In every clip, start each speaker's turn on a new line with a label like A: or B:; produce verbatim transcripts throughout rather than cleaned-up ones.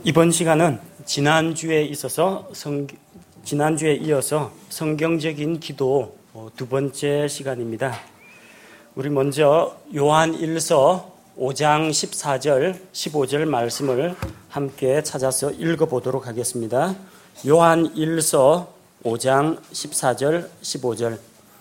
A: 이번 시간은 지난주에 있어서 성, 지난주에 이어서 성경적인 기도 두 번째 시간입니다. 우리 먼저 요한일서 오 장 십사 절, 십오 절 말씀을 함께 찾아서 읽어보도록 하겠습니다. 요한일서 오 장 십사 절, 십오 절.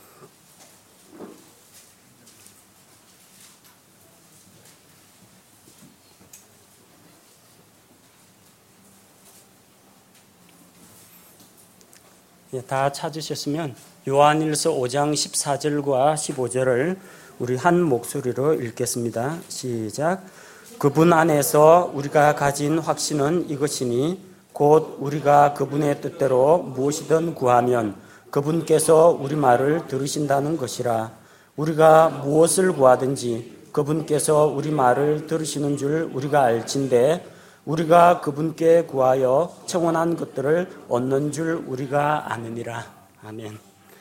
A: 다 찾으셨으면 요한일서 오 장 십사 절과 십오 절을 우리 한 목소리로 읽겠습니다. 시작. 그분 안에서 우리가 가진 확신은 이것이니 곧 우리가 그분의 뜻대로 무엇이든 구하면 그분께서 우리 말을 들으신다는 것이라. 우리가 무엇을 구하든지 그분께서 우리 말을 들으시는 줄 우리가 알진대 우리가 그분께 구하여 청원한 것들을 얻는 줄 우리가 아느니라. 아멘.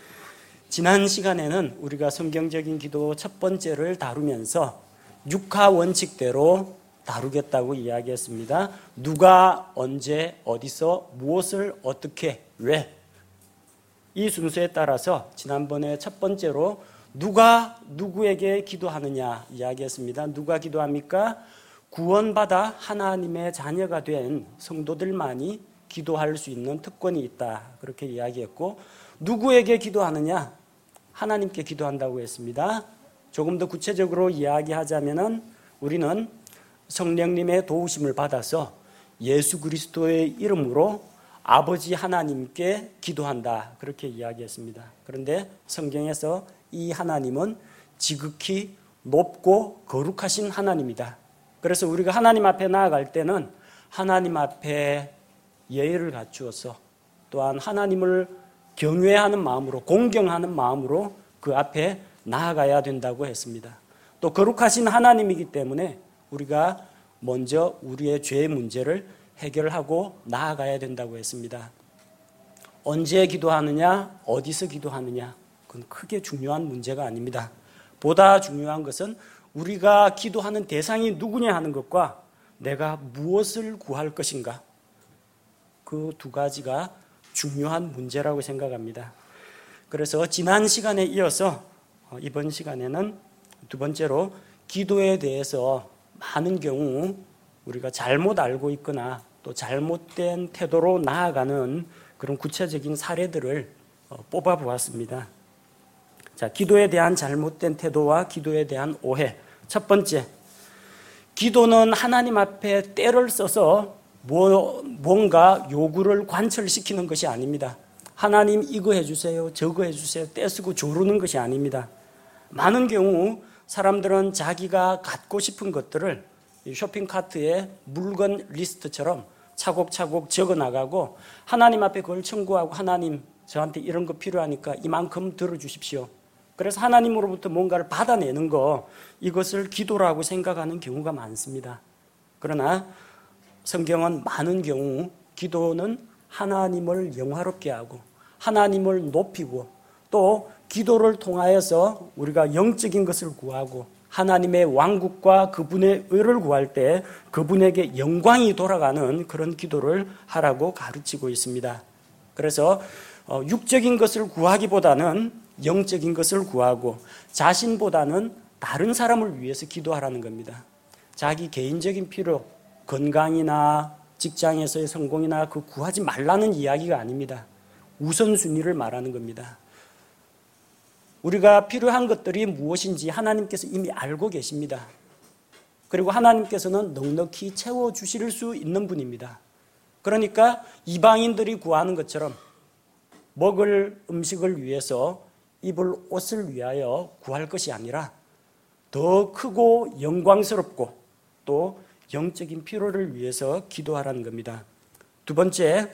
A: 지난 시간에는 우리가 성경적인 기도 첫 번째를 다루면서 육하 원칙대로 다루겠다고 이야기했습니다. 누가 언제 어디서 무엇을 어떻게 왜 이 순서에 따라서 지난번에 첫 번째로 누가 누구에게 기도하느냐 이야기했습니다. 누가 기도합니까? 구원받아 하나님의 자녀가 된 성도들만이 기도할 수 있는 특권이 있다. 그렇게 이야기했고, 누구에게 기도하느냐? 하나님께 기도한다고 했습니다. 조금 더 구체적으로 이야기하자면은 우리는 성령님의 도우심을 받아서 예수 그리스도의 이름으로 아버지 하나님께 기도한다. 그렇게 이야기했습니다. 그런데 성경에서 이 하나님은 지극히 높고 거룩하신 하나님이다. 그래서 우리가 하나님 앞에 나아갈 때는 하나님 앞에 예의를 갖추어서 또한 하나님을 경외하는 마음으로 공경하는 마음으로 그 앞에 나아가야 된다고 했습니다. 또 거룩하신 하나님이기 때문에 우리가 먼저 우리의 죄의 문제를 해결하고 나아가야 된다고 했습니다. 언제 기도하느냐, 어디서 기도하느냐, 그건 크게 중요한 문제가 아닙니다. 보다 중요한 것은 우리가 기도하는 대상이 누구냐 하는 것과 내가 무엇을 구할 것인가, 그 두 가지가 중요한 문제라고 생각합니다. 그래서 지난 시간에 이어서 이번 시간에는 두 번째로 기도에 대해서 많은 경우 우리가 잘못 알고 있거나 또 잘못된 태도로 나아가는 그런 구체적인 사례들을 뽑아 보았습니다. 자, 기도에 대한 잘못된 태도와 기도에 대한 오해. 첫 번째, 기도는 하나님 앞에 때를 써서 뭐, 뭔가 요구를 관철시키는 것이 아닙니다. 하나님 이거 해주세요, 저거 해주세요, 떼쓰고 조르는 것이 아닙니다. 많은 경우 사람들은 자기가 갖고 싶은 것들을 쇼핑카트에 물건 리스트처럼 차곡차곡 적어나가고 하나님 앞에 그걸 청구하고, 하나님 저한테 이런 거 필요하니까 이만큼 들어주십시오. 그래서 하나님으로부터 뭔가를 받아내는 거, 이것을 기도라고 생각하는 경우가 많습니다. 그러나 성경은 많은 경우 기도는 하나님을 영화롭게 하고 하나님을 높이고 또 기도를 통하여서 우리가 영적인 것을 구하고 하나님의 왕국과 그분의 의를 구할 때 그분에게 영광이 돌아가는 그런 기도를 하라고 가르치고 있습니다. 그래서 육적인 것을 구하기보다는 영적인 것을 구하고 자신보다는 다른 사람을 위해서 기도하라는 겁니다. 자기 개인적인 필요, 건강이나 직장에서의 성공이나 그 구하지 말라는 이야기가 아닙니다. 우선순위를 말하는 겁니다. 우리가 필요한 것들이 무엇인지 하나님께서 이미 알고 계십니다. 그리고 하나님께서는 넉넉히 채워주실 수 있는 분입니다. 그러니까 이방인들이 구하는 것처럼 먹을 음식을 위해서 입을 옷을 위하여 구할 것이 아니라 더 크고 영광스럽고 또 영적인 필요를 위해서 기도하라는 겁니다. 두 번째,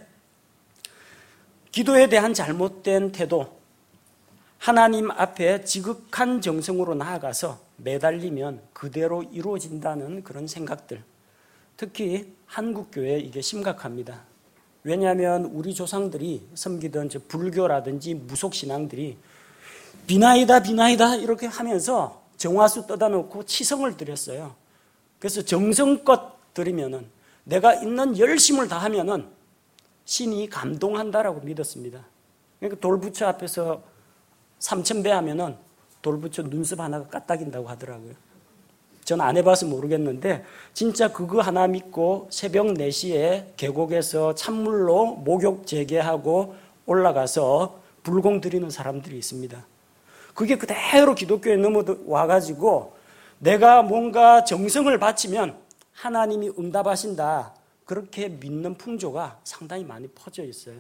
A: 기도에 대한 잘못된 태도. 하나님 앞에 지극한 정성으로 나아가서 매달리면 그대로 이루어진다는 그런 생각들. 특히 한국교회 이게 심각합니다. 왜냐하면 우리 조상들이 섬기던 저 불교라든지 무속신앙들이 비나이다 비나이다 이렇게 하면서 정화수 떠다 놓고 치성을 드렸어요. 그래서 정성껏 드리면은 내가 있는 열심을 다하면은 신이 감동한다라고 믿었습니다. 그러니까 돌부처 앞에서 삼천 배 하면은 돌부처 눈썹 하나가 까딱인다고 하더라고요. 전 안 해봐서 모르겠는데 진짜 그거 하나 믿고 새벽 네 시에 계곡에서 찬물로 목욕 재개하고 올라가서 불공 드리는 사람들이 있습니다. 그게 그대로 기독교에 넘어와가지고 내가 뭔가 정성을 바치면 하나님이 응답하신다, 그렇게 믿는 풍조가 상당히 많이 퍼져 있어요.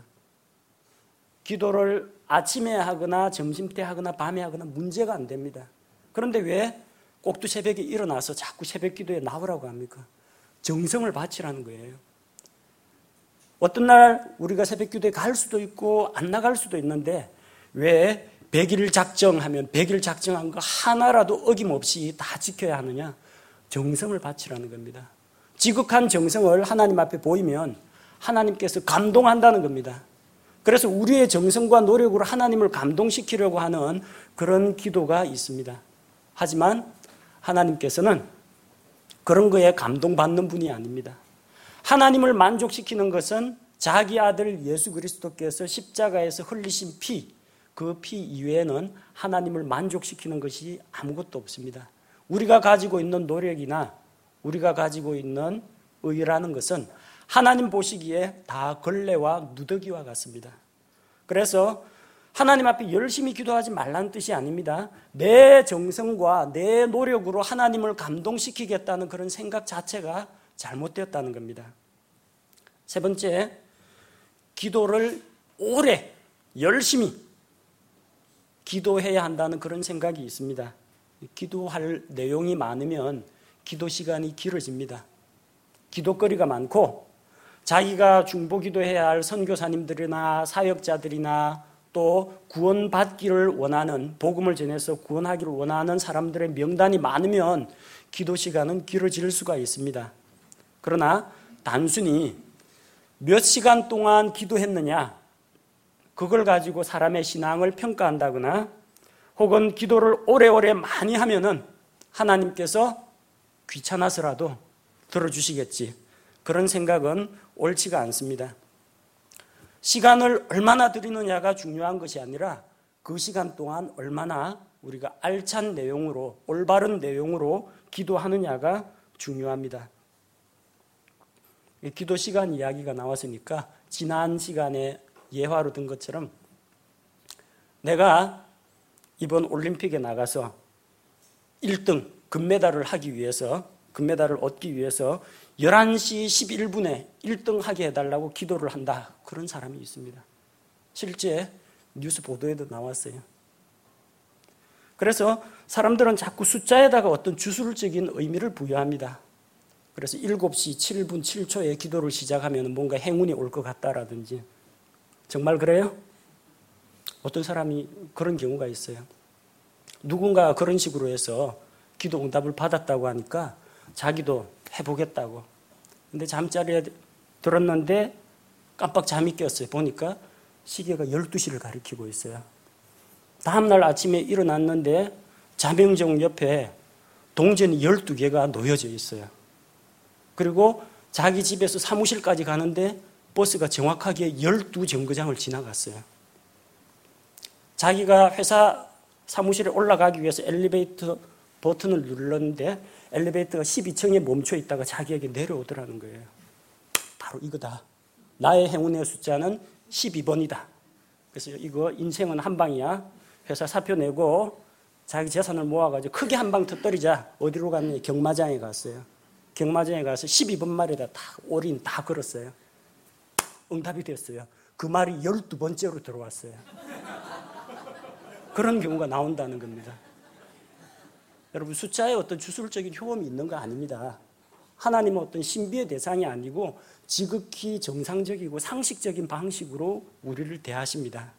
A: 기도를 아침에 하거나 점심때 하거나 밤에 하거나 문제가 안 됩니다. 그런데 왜 꼭두 새벽에 일어나서 자꾸 새벽 기도에 나오라고 합니까? 정성을 바치라는 거예요. 어떤 날 우리가 새벽 기도에 갈 수도 있고 안 나갈 수도 있는데 왜 백 일 작정하면 백 일 작정한 거 하나라도 어김없이 다 지켜야 하느냐? 정성을 바치라는 겁니다. 지극한 정성을 하나님 앞에 보이면 하나님께서 감동한다는 겁니다. 그래서 우리의 정성과 노력으로 하나님을 감동시키려고 하는 그런 기도가 있습니다. 하지만 하나님께서는 그런 거에 감동받는 분이 아닙니다. 하나님을 만족시키는 것은 자기 아들 예수 그리스도께서 십자가에서 흘리신 피, 그 피 이외에는 하나님을 만족시키는 것이 아무것도 없습니다. 우리가 가지고 있는 노력이나 우리가 가지고 있는 의라는 것은 하나님 보시기에 다 걸레와 누더기와 같습니다. 그래서 하나님 앞에 열심히 기도하지 말라는 뜻이 아닙니다. 내 정성과 내 노력으로 하나님을 감동시키겠다는 그런 생각 자체가 잘못되었다는 겁니다. 세 번째, 기도를 오래 열심히 기도해야 한다는 그런 생각이 있습니다. 기도할 내용이 많으면 기도 시간이 길어집니다. 기도거리가 많고 자기가 중보기도해야 할 선교사님들이나 사역자들이나 또 구원받기를 원하는, 복음을 전해서 구원하기를 원하는 사람들의 명단이 많으면 기도 시간은 길어질 수가 있습니다. 그러나 단순히 몇 시간 동안 기도했느냐, 그걸 가지고 사람의 신앙을 평가한다거나 혹은 기도를 오래오래 많이 하면은 하나님께서 귀찮아서라도 들어주시겠지, 그런 생각은 옳지가 않습니다. 시간을 얼마나 드리느냐가 중요한 것이 아니라 그 시간 동안 얼마나 우리가 알찬 내용으로, 올바른 내용으로 기도하느냐가 중요합니다. 기도 시간 이야기가 나왔으니까 지난 시간에 예화로 든 것처럼 내가 이번 올림픽에 나가서 일 등 금메달을 하기 위해서, 금메달을 얻기 위해서 열한 시 십일 분에 일 등 하게 해달라고 기도를 한다, 그런 사람이 있습니다. 실제 뉴스 보도에도 나왔어요. 그래서 사람들은 자꾸 숫자에다가 어떤 주술적인 의미를 부여합니다. 그래서 일곱 시 칠 분 칠 초에 기도를 시작하면 뭔가 행운이 올 것 같다라든지. 정말 그래요? 어떤 사람이 그런 경우가 있어요. 누군가 그런 식으로 해서 기도 응답을 받았다고 하니까 자기도 해보겠다고. 근데 잠자리에 들었는데 깜빡 잠이 깼어요. 보니까 시계가 열두 시를 가리키고 있어요. 다음날 아침에 일어났는데 자명종 옆에 동전이 열두 개가 놓여져 있어요. 그리고 자기 집에서 사무실까지 가는데 버스가 정확하게 열두 정거장을 지나갔어요. 자기가 회사 사무실에 올라가기 위해서 엘리베이터 버튼을 눌렀는데 엘리베이터가 십이 층에 멈춰 있다가 자기에게 내려오더라는 거예요. 바로 이거다. 나의 행운의 숫자는 십이 번이다. 그래서 이거 인생은 한 방이야. 회사 사표 내고 자기 재산을 모아가지고 크게 한 방 터뜨리자. 어디로 갔느냐? 경마장에 갔어요. 경마장에 가서 십이 번 말에다 다 올인 다 걸었어요. 응답이 됐어요. 그 말이 열두 번째로 들어왔어요. 그런 경우가 나온다는 겁니다. 여러분, 숫자에 어떤 주술적인 효험이 있는 거 아닙니다. 하나님은 어떤 신비의 대상이 아니고 지극히 정상적이고 상식적인 방식으로 우리를 대하십니다.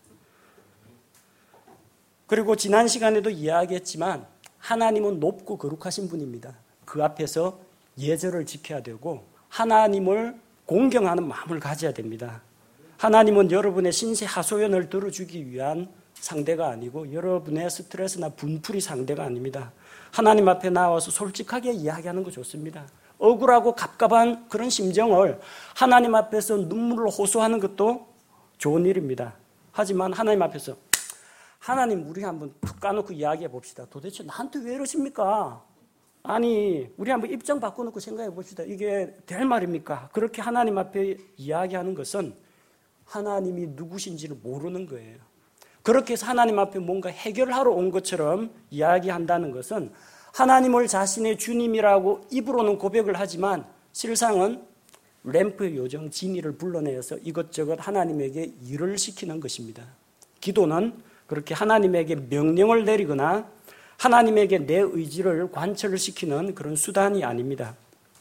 A: 그리고 지난 시간에도 이야기했지만 하나님은 높고 거룩하신 분입니다. 그 앞에서 예절을 지켜야 되고 하나님을 공경하는 마음을 가져야 됩니다. 하나님은 여러분의 신세 하소연을 들어주기 위한 상대가 아니고 여러분의 스트레스나 분풀이 상대가 아닙니다. 하나님 앞에 나와서 솔직하게 이야기하는 거 좋습니다. 억울하고 갑갑한 그런 심정을 하나님 앞에서 눈물로 호소하는 것도 좋은 일입니다. 하지만 하나님 앞에서 하나님, 우리 한번 툭 까놓고 이야기해 봅시다. 도대체 나한테 왜 이러십니까? 아니, 우리 한번 입장 바꿔놓고 생각해 봅시다. 이게 될 말입니까? 그렇게 하나님 앞에 이야기하는 것은 하나님이 누구신지를 모르는 거예요. 그렇게 해서 하나님 앞에 뭔가 해결하러 온 것처럼 이야기한다는 것은 하나님을 자신의 주님이라고 입으로는 고백을 하지만 실상은 램프의 요정 지니를 불러내어서 이것저것 하나님에게 일을 시키는 것입니다. 기도는 그렇게 하나님에게 명령을 내리거나 하나님에게 내 의지를 관철시키는 그런 수단이 아닙니다.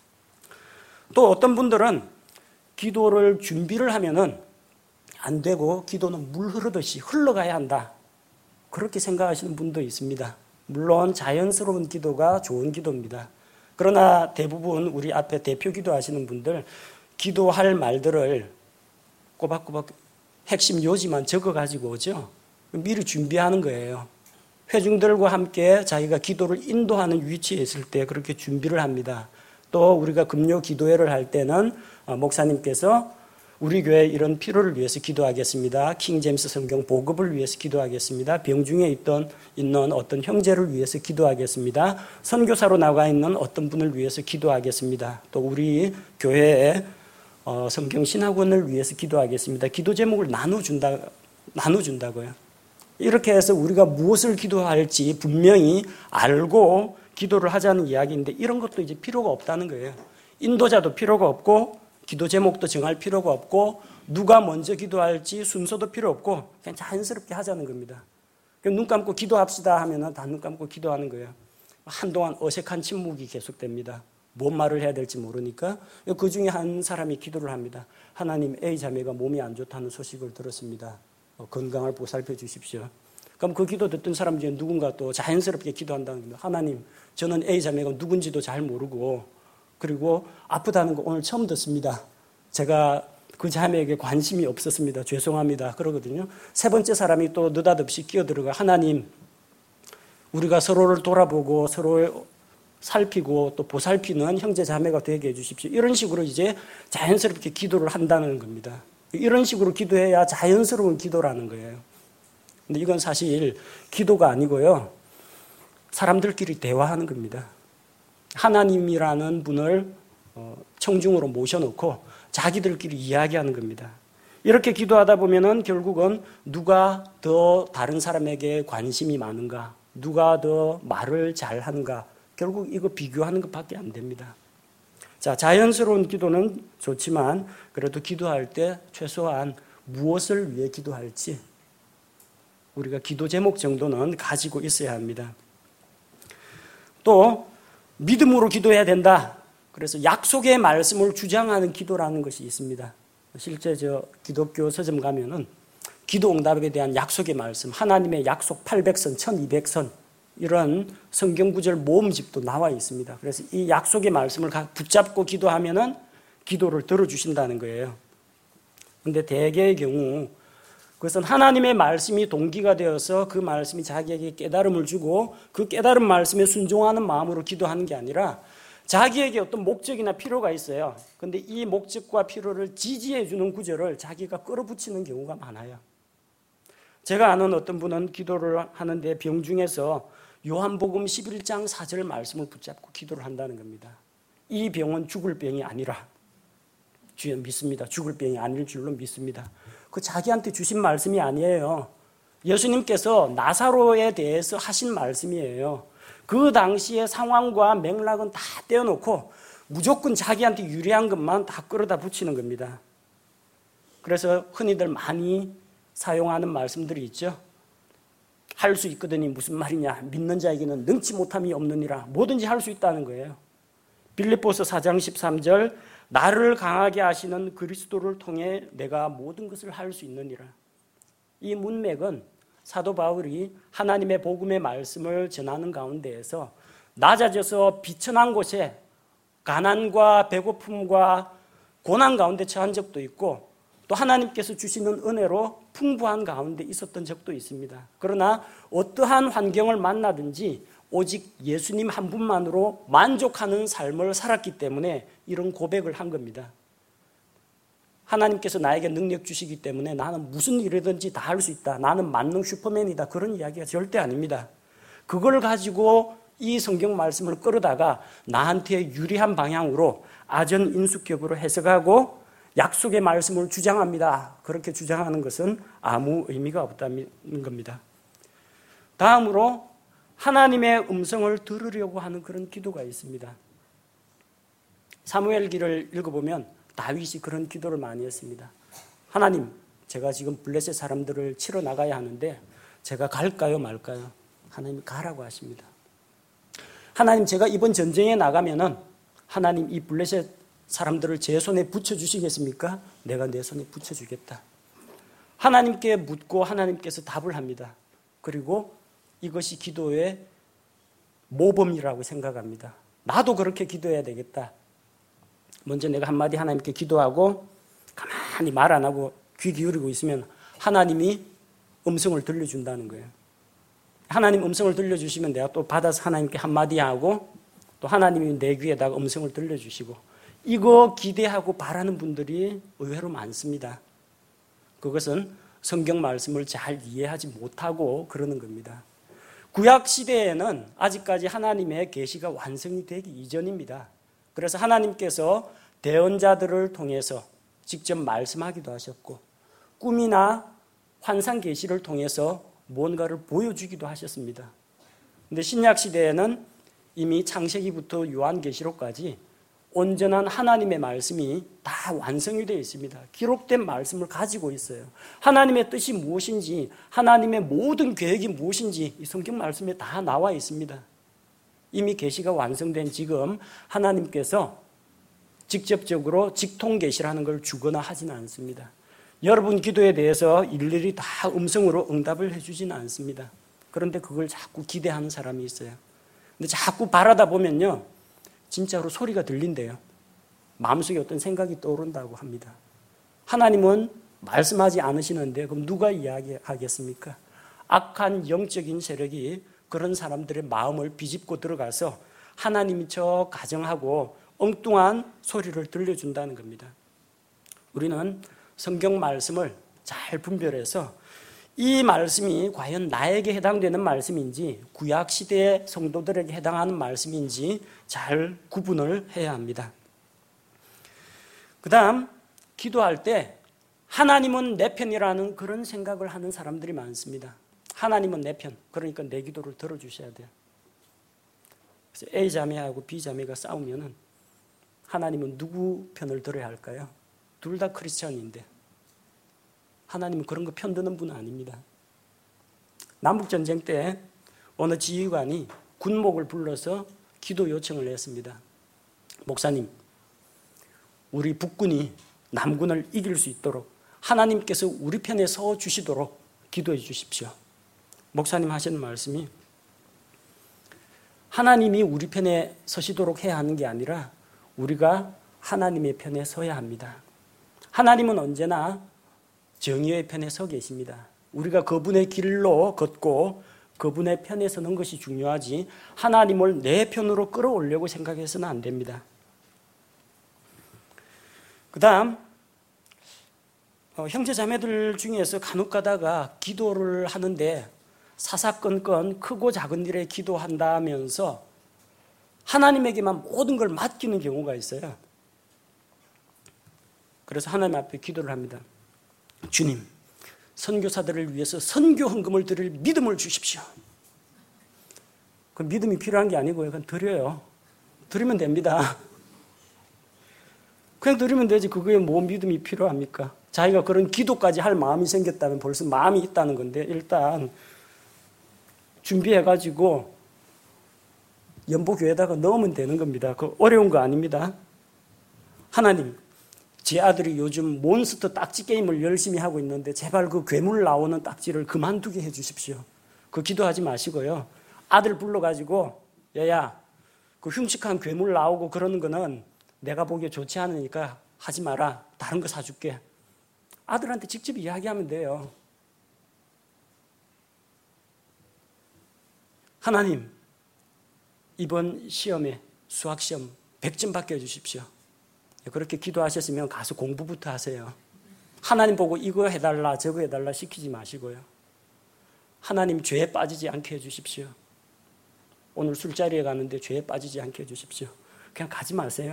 A: 또 어떤 분들은 기도를 준비를 하면은 안 되고 기도는 물 흐르듯이 흘러가야 한다, 그렇게 생각하시는 분도 있습니다. 물론 자연스러운 기도가 좋은 기도입니다. 그러나 대부분 우리 앞에 대표 기도하시는 분들 기도할 말들을 꼬박꼬박 핵심 요지만 적어가지고 오죠. 미리 준비하는 거예요. 회중들과 함께 자기가 기도를 인도하는 위치에 있을 때 그렇게 준비를 합니다. 또 우리가 금요 기도회를 할 때는 목사님께서 우리 교회 이런 필요를 위해서 기도하겠습니다. 킹제임스 성경 보급을 위해서 기도하겠습니다. 병중에 있던 있는 어떤 형제를 위해서 기도하겠습니다. 선교사로 나가 있는 어떤 분을 위해서 기도하겠습니다. 또 우리 교회의 성경 신학원을 위해서 기도하겠습니다. 기도 제목을 나눠준다, 나눠준다고요. 이렇게 해서 우리가 무엇을 기도할지 분명히 알고 기도를 하자는 이야기인데 이런 것도 이제 필요가 없다는 거예요. 인도자도 필요가 없고 기도 제목도 정할 필요가 없고 누가 먼저 기도할지 순서도 필요 없고 그냥 자연스럽게 하자는 겁니다. 눈 감고 기도합시다 하면 다 눈 감고 기도하는 거예요. 한동안 어색한 침묵이 계속됩니다. 뭔 말을 해야 될지 모르니까 그 중에 한 사람이 기도를 합니다. 하나님, A 자매가 몸이 안 좋다는 소식을 들었습니다. 건강을 보살펴 주십시오. 그럼 그 기도 듣던 사람 중에 누군가 또 자연스럽게 기도한다는 겁니다. 하나님, 저는 A 자매가 누군지도 잘 모르고 그리고 아프다는 거 오늘 처음 듣습니다. 제가 그 자매에게 관심이 없었습니다. 죄송합니다. 그러거든요. 세 번째 사람이 또 느닷없이 끼어들어가 하나님, 우리가 서로를 돌아보고 서로를 살피고 또 보살피는 형제 자매가 되게 해주십시오. 이런 식으로 이제 자연스럽게 기도를 한다는 겁니다. 이런 식으로 기도해야 자연스러운 기도라는 거예요. 근데 이건 사실 기도가 아니고요. 사람들끼리 대화하는 겁니다. 하나님이라는 분을 청중으로 모셔놓고 자기들끼리 이야기하는 겁니다. 이렇게 기도하다 보면은 결국은 누가 더 다른 사람에게 관심이 많은가, 누가 더 말을 잘하는가, 결국 이거 비교하는 것밖에 안 됩니다. 자, 자연스러운 기도는 좋지만 그래도 기도할 때 최소한 무엇을 위해 기도할지 우리가 기도 제목 정도는 가지고 있어야 합니다. 또 믿음으로 기도해야 된다. 그래서 약속의 말씀을 주장하는 기도라는 것이 있습니다. 실제 저 기독교 서점 가면은 기도 응답에 대한 약속의 말씀, 하나님의 약속 팔백 선, 천이백 선 이런 성경 구절 모음집도 나와 있습니다. 그래서 이 약속의 말씀을 붙잡고 기도하면은 기도를 들어주신다는 거예요. 그런데 대개의 경우 그것은 하나님의 말씀이 동기가 되어서 그 말씀이 자기에게 깨달음을 주고 그 깨달은 말씀에 순종하는 마음으로 기도하는 게 아니라 자기에게 어떤 목적이나 필요가 있어요. 그런데 이 목적과 필요를 지지해 주는 구절을 자기가 끌어붙이는 경우가 많아요. 제가 아는 어떤 분은 기도를 하는데 병중에서 요한복음 십일 장 사 절 말씀을 붙잡고 기도를 한다는 겁니다. 이 병은 죽을 병이 아니라, 주여 믿습니다. 죽을 병이 아닐 줄로 믿습니다. 그 자기한테 주신 말씀이 아니에요. 예수님께서 나사로에 대해서 하신 말씀이에요. 그 당시의 상황과 맥락은 다 떼어놓고 무조건 자기한테 유리한 것만 다 끌어다 붙이는 겁니다. 그래서 흔히들 많이 사용하는 말씀들이 있죠. 할 수 있거든이 무슨 말이냐. 믿는 자에게는 능치 못함이 없느니라. 뭐든지 할 수 있다는 거예요. 빌립보서 사 장 십삼 절 나를 강하게 하시는 그리스도를 통해 내가 모든 것을 할 수 있느니라. 이 문맥은 사도 바울이 하나님의 복음의 말씀을 전하는 가운데에서 낮아져서 비천한 곳에 가난과 배고픔과 고난 가운데 처한 적도 있고 또 하나님께서 주시는 은혜로 풍부한 가운데 있었던 적도 있습니다. 그러나 어떠한 환경을 만나든지 오직 예수님 한 분만으로 만족하는 삶을 살았기 때문에 이런 고백을 한 겁니다. 하나님께서 나에게 능력 주시기 때문에 나는 무슨 일이든지 다 할 수 있다. 나는 만능 슈퍼맨이다. 그런 이야기가 절대 아닙니다. 그걸 가지고 이 성경 말씀을 끌어다가 나한테 유리한 방향으로 아전인수격으로 해석하고 약속의 말씀을 주장합니다. 그렇게 주장하는 것은 아무 의미가 없다는 겁니다. 다음으로 하나님의 음성을 들으려고 하는 그런 기도가 있습니다. 사무엘기를 읽어보면 다윗이 그런 기도를 많이 했습니다. 하나님, 제가 지금 블레셋 사람들을 치러 나가야 하는데 제가 갈까요 말까요? 하나님이 가라고 하십니다. 하나님, 제가 이번 전쟁에 나가면은 하나님 이 블레셋 사람들을 제 손에 붙여주시겠습니까? 내가 내 손에 붙여주겠다. 하나님께 묻고 하나님께서 답을 합니다. 그리고 이것이 기도의 모범이라고 생각합니다. 나도 그렇게 기도해야 되겠다. 먼저 내가 한마디 하나님께 기도하고 가만히 말 안 하고 귀 기울이고 있으면 하나님이 음성을 들려준다는 거예요. 하나님 음성을 들려주시면 내가 또 받아서 하나님께 한마디 하고 또 하나님이 내 귀에다가 음성을 들려주시고 이거 기대하고 바라는 분들이 의외로 많습니다. 그것은 성경 말씀을 잘 이해하지 못하고 그러는 겁니다. 구약 시대에는 아직까지 하나님의 계시가 완성이 되기 이전입니다. 그래서 하나님께서 대언자들을 통해서 직접 말씀하기도 하셨고 꿈이나 환상 계시를 통해서 뭔가를 보여주기도 하셨습니다. 그런데 신약 시대에는 이미 창세기부터 요한계시록까지 온전한 하나님의 말씀이 다 완성이 되어 있습니다. 기록된 말씀을 가지고 있어요. 하나님의 뜻이 무엇인지, 하나님의 모든 계획이 무엇인지 이 성경 말씀에 다 나와 있습니다. 이미 계시가 완성된 지금 하나님께서 직접적으로 직통계시라는 걸 주거나 하지는 않습니다. 여러분 기도에 대해서 일일이 다 음성으로 응답을 해주지는 않습니다. 그런데 그걸 자꾸 기대하는 사람이 있어요. 근데 자꾸 바라다 보면요, 진짜로 소리가 들린대요. 마음속에 어떤 생각이 떠오른다고 합니다. 하나님은 말씀하지 않으시는데 그럼 누가 이야기하겠습니까? 악한 영적인 세력이 그런 사람들의 마음을 비집고 들어가서 하나님이 저 가정하고 엉뚱한 소리를 들려준다는 겁니다. 우리는 성경 말씀을 잘 분별해서 이 말씀이 과연 나에게 해당되는 말씀인지 구약 시대의 성도들에게 해당하는 말씀인지 잘 구분을 해야 합니다. 그 다음 기도할 때 하나님은 내 편이라는 그런 생각을 하는 사람들이 많습니다. 하나님은 내 편, 그러니까 내 기도를 들어주셔야 돼요. 그래서 A 자매하고 B 자매가 싸우면은 하나님은 누구 편을 들어야 할까요? 둘 다 크리스천인데 하나님은 그런 거 편드는 분은 아닙니다. 남북전쟁 때 어느 지휘관이 군목을 불러서 기도 요청을 했습니다. 목사님, 우리 북군이 남군을 이길 수 있도록 하나님께서 우리 편에 서 주시도록 기도해 주십시오. 목사님 하시는 말씀이 하나님이 우리 편에 서시도록 해야 하는 게 아니라 우리가 하나님의 편에 서야 합니다. 하나님은 언제나 정의의 편에 서 계십니다. 우리가 그분의 길로 걷고 그분의 편에 서는 것이 중요하지 하나님을 내 편으로 끌어오려고 생각해서는 안 됩니다. 그 다음 어, 형제 자매들 중에서 간혹 가다가 기도를 하는데 사사건건 크고 작은 일에 기도한다면서 하나님에게만 모든 걸 맡기는 경우가 있어요. 그래서 하나님 앞에 기도를 합니다. 주님, 선교사들을 위해서 선교 헌금을 드릴 믿음을 주십시오. 그 믿음이 필요한 게 아니고요. 그냥 드려요. 드리면 됩니다. 그냥 드리면 되지. 그거에 뭐 믿음이 필요합니까? 자기가 그런 기도까지 할 마음이 생겼다면 벌써 마음이 있다는 건데 일단 준비해가지고 연보교회에다가 넣으면 되는 겁니다. 그 어려운 거 아닙니다. 하나님, 제 아들이 요즘 몬스터 딱지 게임을 열심히 하고 있는데 제발 그 괴물 나오는 딱지를 그만두게 해주십시오. 그 기도하지 마시고요. 아들 불러가지고 야야, 그 흉측한 괴물 나오고 그러는 거는 내가 보기에 좋지 않으니까 하지 마라. 다른 거 사줄게. 아들한테 직접 이야기하면 돼요. 하나님, 이번 시험에 수학시험 백 점 받게 해주십시오. 그렇게 기도하셨으면 가서 공부부터 하세요. 하나님 보고 이거 해달라 저거 해달라 시키지 마시고요. 하나님 죄에 빠지지 않게 해주십시오. 오늘 술자리에 가는데 죄에 빠지지 않게 해주십시오. 그냥 가지 마세요.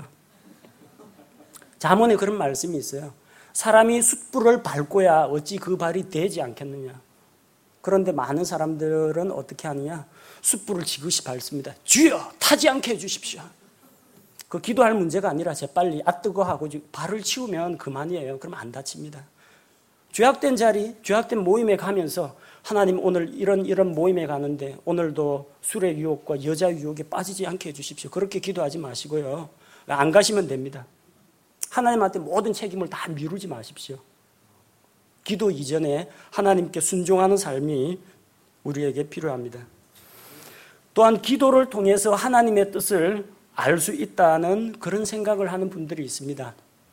A: 잠언에 그런 말씀이 있어요. 사람이 숯불을 밟고야 어찌 그 발이 되지 않겠느냐. 그런데 많은 사람들은 어떻게 하느냐. 숯불을 지그시 밟습니다. 주여 타지 않게 해주십시오. 그 기도할 문제가 아니라 재빨리 아 뜨거 하고 발을 치우면 그만이에요. 그럼 안 다칩니다. 죄악된 자리, 죄악된 모임에 가면서 하나님 오늘 이런 이런 모임에 가는데 오늘도 술의 유혹과 여자 유혹에 빠지지 않게 해주십시오. 그렇게 기도하지 마시고요. 안 가시면 됩니다. 하나님한테 모든 책임을 다 미루지 마십시오. 기도 이전에 하나님께 순종하는 삶이 우리에게 필요합니다. 또한 기도를 통해서 하나님의 뜻을 알 수 있다는 그런 생각을 하는 분들이 있습니다.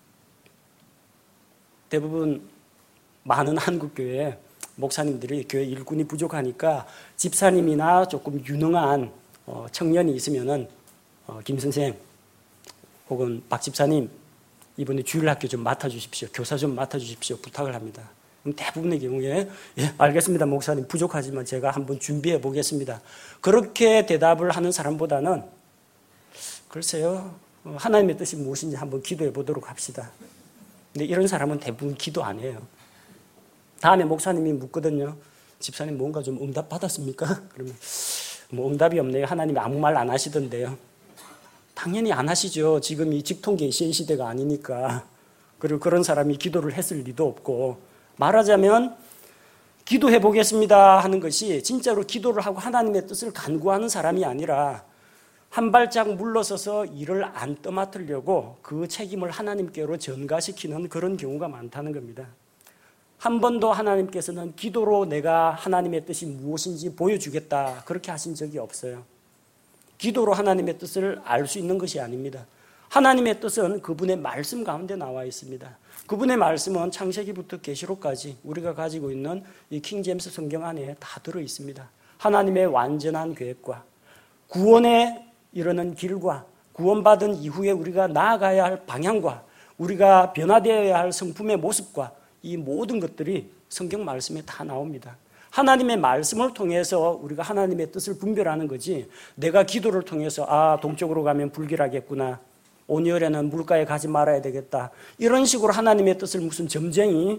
A: 대부분 많은 한국교회 목사님들이 교회 일꾼이 부족하니까 집사님이나 조금 유능한 청년이 있으면은 김 선생 혹은 박 집사님 이번에 주일학교 좀 맡아주십시오. 교사 좀 맡아주십시오. 부탁을 합니다. 그럼 대부분의 경우에 예, 알겠습니다. 목사님 부족하지만 제가 한번 준비해 보겠습니다. 그렇게 대답을 하는 사람보다는 글쎄요. 하나님의 뜻이 무엇인지 한번 기도해 보도록 합시다. 근데 이런 사람은 대부분 기도 안 해요. 다음에 목사님이 묻거든요. 집사님 뭔가 좀 응답 받았습니까? 그러면 뭐 응답이 없네요. 하나님이 아무 말 안 하시던데요. 당연히 안 하시죠. 지금 이 직통 계시의 시대가 아니니까. 그리고 그런 사람이 기도를 했을 리도 없고, 말하자면 기도해 보겠습니다 하는 것이 진짜로 기도를 하고 하나님의 뜻을 간구하는 사람이 아니라 한 발짝 물러서서 일을 안 떠맡으려고 그 책임을 하나님께로 전가시키는 그런 경우가 많다는 겁니다. 한 번도 하나님께서는 기도로 내가 하나님의 뜻이 무엇인지 보여주겠다 그렇게 하신 적이 없어요. 기도로 하나님의 뜻을 알 수 있는 것이 아닙니다. 하나님의 뜻은 그분의 말씀 가운데 나와 있습니다. 그분의 말씀은 창세기부터 계시록까지 우리가 가지고 있는 이 킹제임스 성경 안에 다 들어 있습니다. 하나님의 완전한 계획과 구원에 이르는 길과 구원받은 이후에 우리가 나아가야 할 방향과 우리가 변화되어야 할 성품의 모습과 이 모든 것들이 성경 말씀에 다 나옵니다. 하나님의 말씀을 통해서 우리가 하나님의 뜻을 분별하는 거지, 내가 기도를 통해서 아 동쪽으로 가면 불길하겠구나, 온열에는 물가에 가지 말아야 되겠다, 이런 식으로 하나님의 뜻을 무슨 점쟁이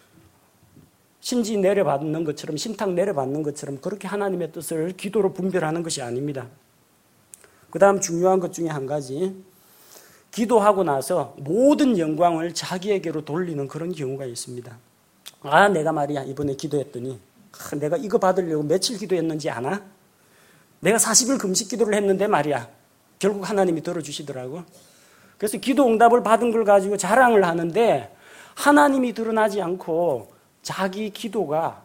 A: 신지 내려받는 것처럼 신탁 내려받는 것처럼 그렇게 하나님의 뜻을 기도로 분별하는 것이 아닙니다. 그 다음 중요한 것 중에 한 가지, 기도하고 나서 모든 영광을 자기에게로 돌리는 그런 경우가 있습니다. 아 내가 말이야 이번에 기도했더니 아, 내가 이거 받으려고 며칠 기도했는지 아나? 내가 사십 일 금식 기도를 했는데 말이야 결국 하나님이 들어주시더라고. 그래서 기도 응답을 받은 걸 가지고 자랑을 하는데 하나님이 드러나지 않고 자기 기도가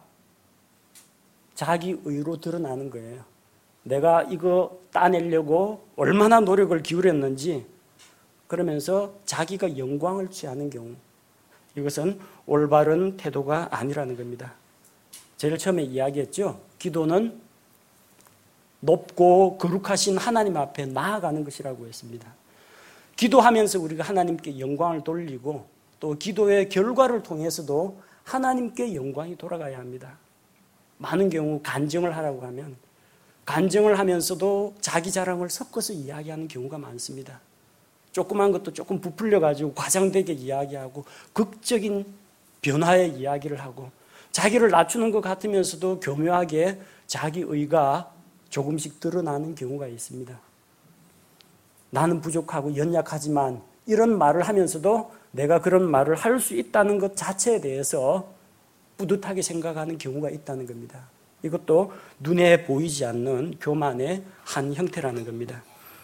A: 자기 의로 드러나는 거예요. 내가 이거 따내려고 얼마나 노력을 기울였는지, 그러면서 자기가 영광을 취하는 경우, 이것은 올바른 태도가 아니라는 겁니다. 제일 처음에 이야기했죠. 기도는 높고 거룩하신 하나님 앞에 나아가는 것이라고 했습니다. 기도하면서 우리가 하나님께 영광을 돌리고 또 기도의 결과를 통해서도 하나님께 영광이 돌아가야 합니다. 많은 경우 간증을 하라고 하면 간증을 하면서도 자기 자랑을 섞어서 이야기하는 경우가 많습니다. 조그만 것도 조금 부풀려가지고 과장되게 이야기하고 극적인 변화의 이야기를 하고 자기를 낮추는 것 같으면서도 교묘하게 자기 의가 조금씩 드러나는 경우가 있습니다. 나는 부족하고 연약하지만 이런 말을 하면서도 내가 그런 말을 할 수 있다는 것 자체에 대해서 뿌듯하게 생각하는 경우가 있다는 겁니다. 이것도 눈에 보이지 않는 교만의 한 형태라는 겁니다.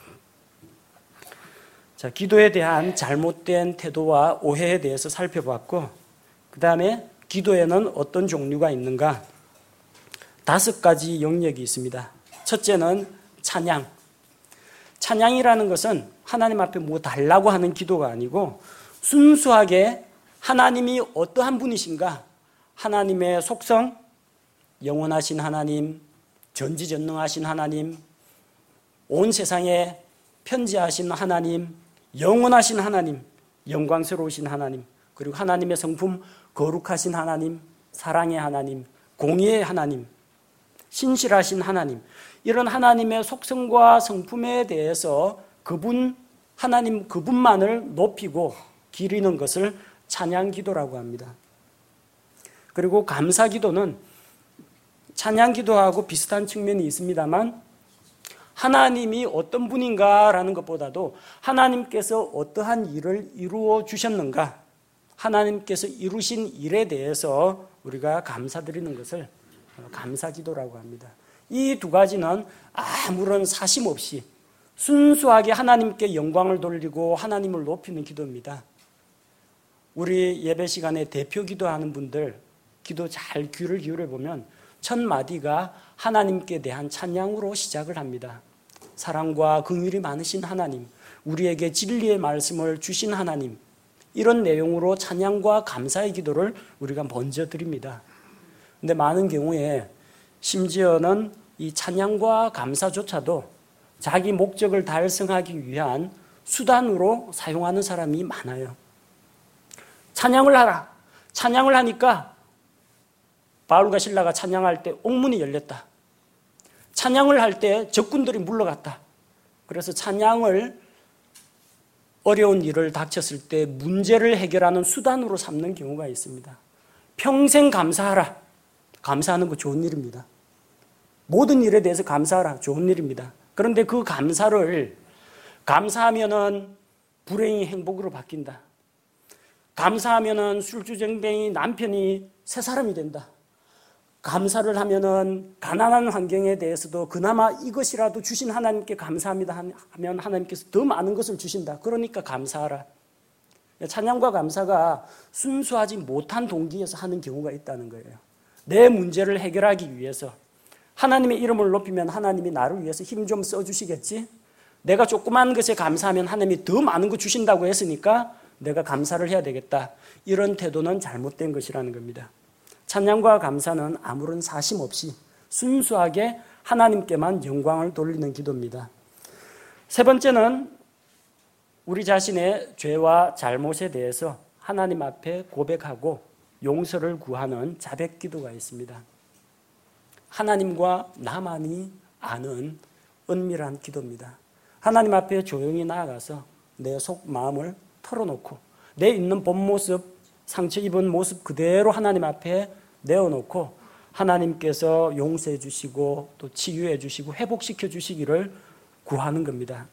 A: 자, 기도에 대한 잘못된 태도와 오해에 대해서 살펴봤고, 그 다음에 기도에는 어떤 종류가 있는가? 다섯 가지 영역이 있습니다. 첫째는 찬양. 찬양이라는 것은 하나님 앞에 뭐 달라고 하는 기도가 아니고 순수하게 하나님이 어떠한 분이신가, 하나님의 속성, 영원하신 하나님, 전지전능하신 하나님, 온 세상에 편지하신 하나님, 영원하신 하나님, 영광스러우신 하나님, 그리고 하나님의 성품 거룩하신 하나님, 사랑의 하나님, 공의의 하나님, 신실하신 하나님, 이런 하나님의 속성과 성품에 대해서 그분, 하나님 그분만을 높이고 기리는 것을 찬양 기도라고 합니다. 그리고 감사 기도는 찬양 기도하고 비슷한 측면이 있습니다만 하나님이 어떤 분인가라는 것보다도 하나님께서 어떠한 일을 이루어 주셨는가, 하나님께서 이루신 일에 대해서 우리가 감사드리는 것을 감사 기도라고 합니다. 이 두 가지는 아무런 사심 없이 순수하게 하나님께 영광을 돌리고 하나님을 높이는 기도입니다. 우리 예배 시간에 대표 기도하는 분들 기도 잘 귀를 기울여 보면 첫 마디가 하나님께 대한 찬양으로 시작을 합니다. 사랑과 긍휼이 많으신 하나님, 우리에게 진리의 말씀을 주신 하나님, 이런 내용으로 찬양과 감사의 기도를 우리가 먼저 드립니다. 근데 많은 경우에 심지어는 이 찬양과 감사조차도 자기 목적을 달성하기 위한 수단으로 사용하는 사람이 많아요. 찬양을 하라. 찬양을 하니까 바울과 실라가 찬양할 때 옥문이 열렸다. 찬양을 할 때 적군들이 물러갔다. 그래서 찬양을 어려운 일을 닥쳤을 때 문제를 해결하는 수단으로 삼는 경우가 있습니다. 평생 감사하라. 감사하는 거 좋은 일입니다. 모든 일에 대해서 감사하라. 좋은 일입니다. 그런데 그 감사를 감사하면은 불행이 행복으로 바뀐다. 감사하면은 술주정뱅이 남편이 새 사람이 된다. 감사를 하면은 가난한 환경에 대해서도 그나마 이것이라도 주신 하나님께 감사합니다 하면 하나님께서 더 많은 것을 주신다. 그러니까 감사하라. 찬양과 감사가 순수하지 못한 동기에서 하는 경우가 있다는 거예요. 내 문제를 해결하기 위해서 하나님의 이름을 높이면 하나님이 나를 위해서 힘 좀 써주시겠지? 내가 조그만 것에 감사하면 하나님이 더 많은 거 주신다고 했으니까 내가 감사를 해야 되겠다. 이런 태도는 잘못된 것이라는 겁니다. 찬양과 감사는 아무런 사심 없이 순수하게 하나님께만 영광을 돌리는 기도입니다. 세 번째는 우리 자신의 죄와 잘못에 대해서 하나님 앞에 고백하고 용서를 구하는 자백 기도가 있습니다. 하나님과 나만이 아는 은밀한 기도입니다. 하나님 앞에 조용히 나아가서 내 속 마음을 털어놓고 내 있는 본 모습, 상처 입은 모습 그대로 하나님 앞에 내어놓고 하나님께서 용서해 주시고 또 치유해 주시고 회복시켜 주시기를 구하는 겁니다.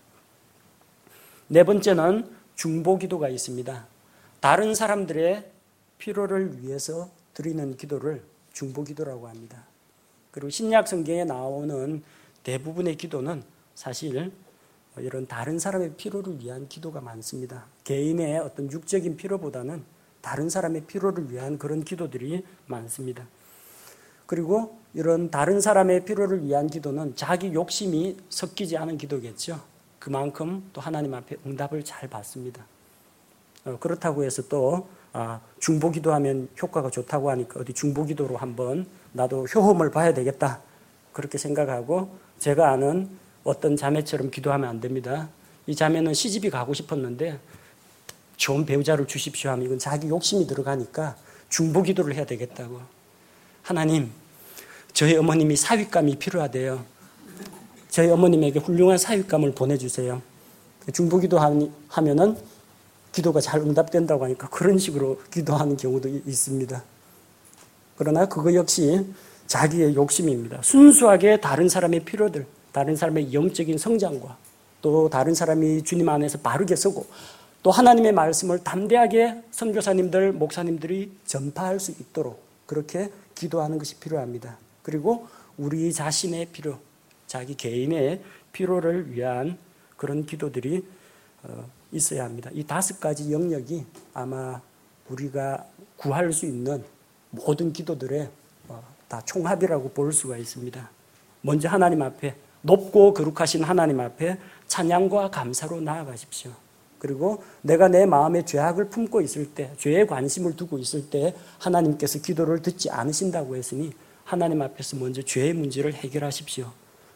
A: 네 번째는 중보기도가 있습니다. 다른 사람들의 필요를 위해서 드리는 기도를 중보기도라고 합니다. 그리고 신약 성경에 나오는 대부분의 기도는 사실 이런 다른 사람의 필요를 위한 기도가 많습니다. 개인의 어떤 육적인 필요보다는 다른 사람의 필요를 위한 그런 기도들이 많습니다. 그리고 이런 다른 사람의 필요를 위한 기도는 자기 욕심이 섞이지 않은 기도겠죠. 그만큼 또 하나님 앞에 응답을 잘 받습니다. 그렇다고 해서 또 중보기도하면 효과가 좋다고 하니까 어디 중보기도로 한번 나도 효험을 봐야 되겠다 그렇게 생각하고 제가 아는 어떤 자매처럼 기도하면 안 됩니다. 이 자매는 시집이 가고 싶었는데 좋은 배우자를 주십시오 하면 이건 자기 욕심이 들어가니까 중보기도를 해야 되겠다고. 하나님, 저희 어머님이 사윗감이 필요하대요. 저희 어머님에게 훌륭한 사윗감을 보내주세요. 중보기도 하면은 기도가 잘 응답된다고 하니까 그런 식으로 기도하는 경우도 있습니다. 그러나 그거 역시 자기의 욕심입니다. 순수하게 다른 사람의 필요들, 다른 사람의 영적인 성장과 또 다른 사람이 주님 안에서 바르게 서고 또 하나님의 말씀을 담대하게 선교사님들, 목사님들이 전파할 수 있도록 그렇게 기도하는 것이 필요합니다. 그리고 우리 자신의 필요, 자기 개인의 필요를 위한 그런 기도들이 있어야 합니다. 이 다섯 가지 영역이 아마 우리가 구할 수 있는 모든 기도들의 다 총합이라고 볼 수가 있습니다. 먼저 하나님 앞에 높고 거룩하신 하나님 앞에 찬양과 감사로 나아가십시오. 그리고 내가 내 마음에 죄악을 품고 있을 때, 죄에 관심을 두고 있을 때 하나님께서 기도를 듣지 않으신다고 했으니 하나님 앞에서 먼저 죄의 문제를 해결하십시오.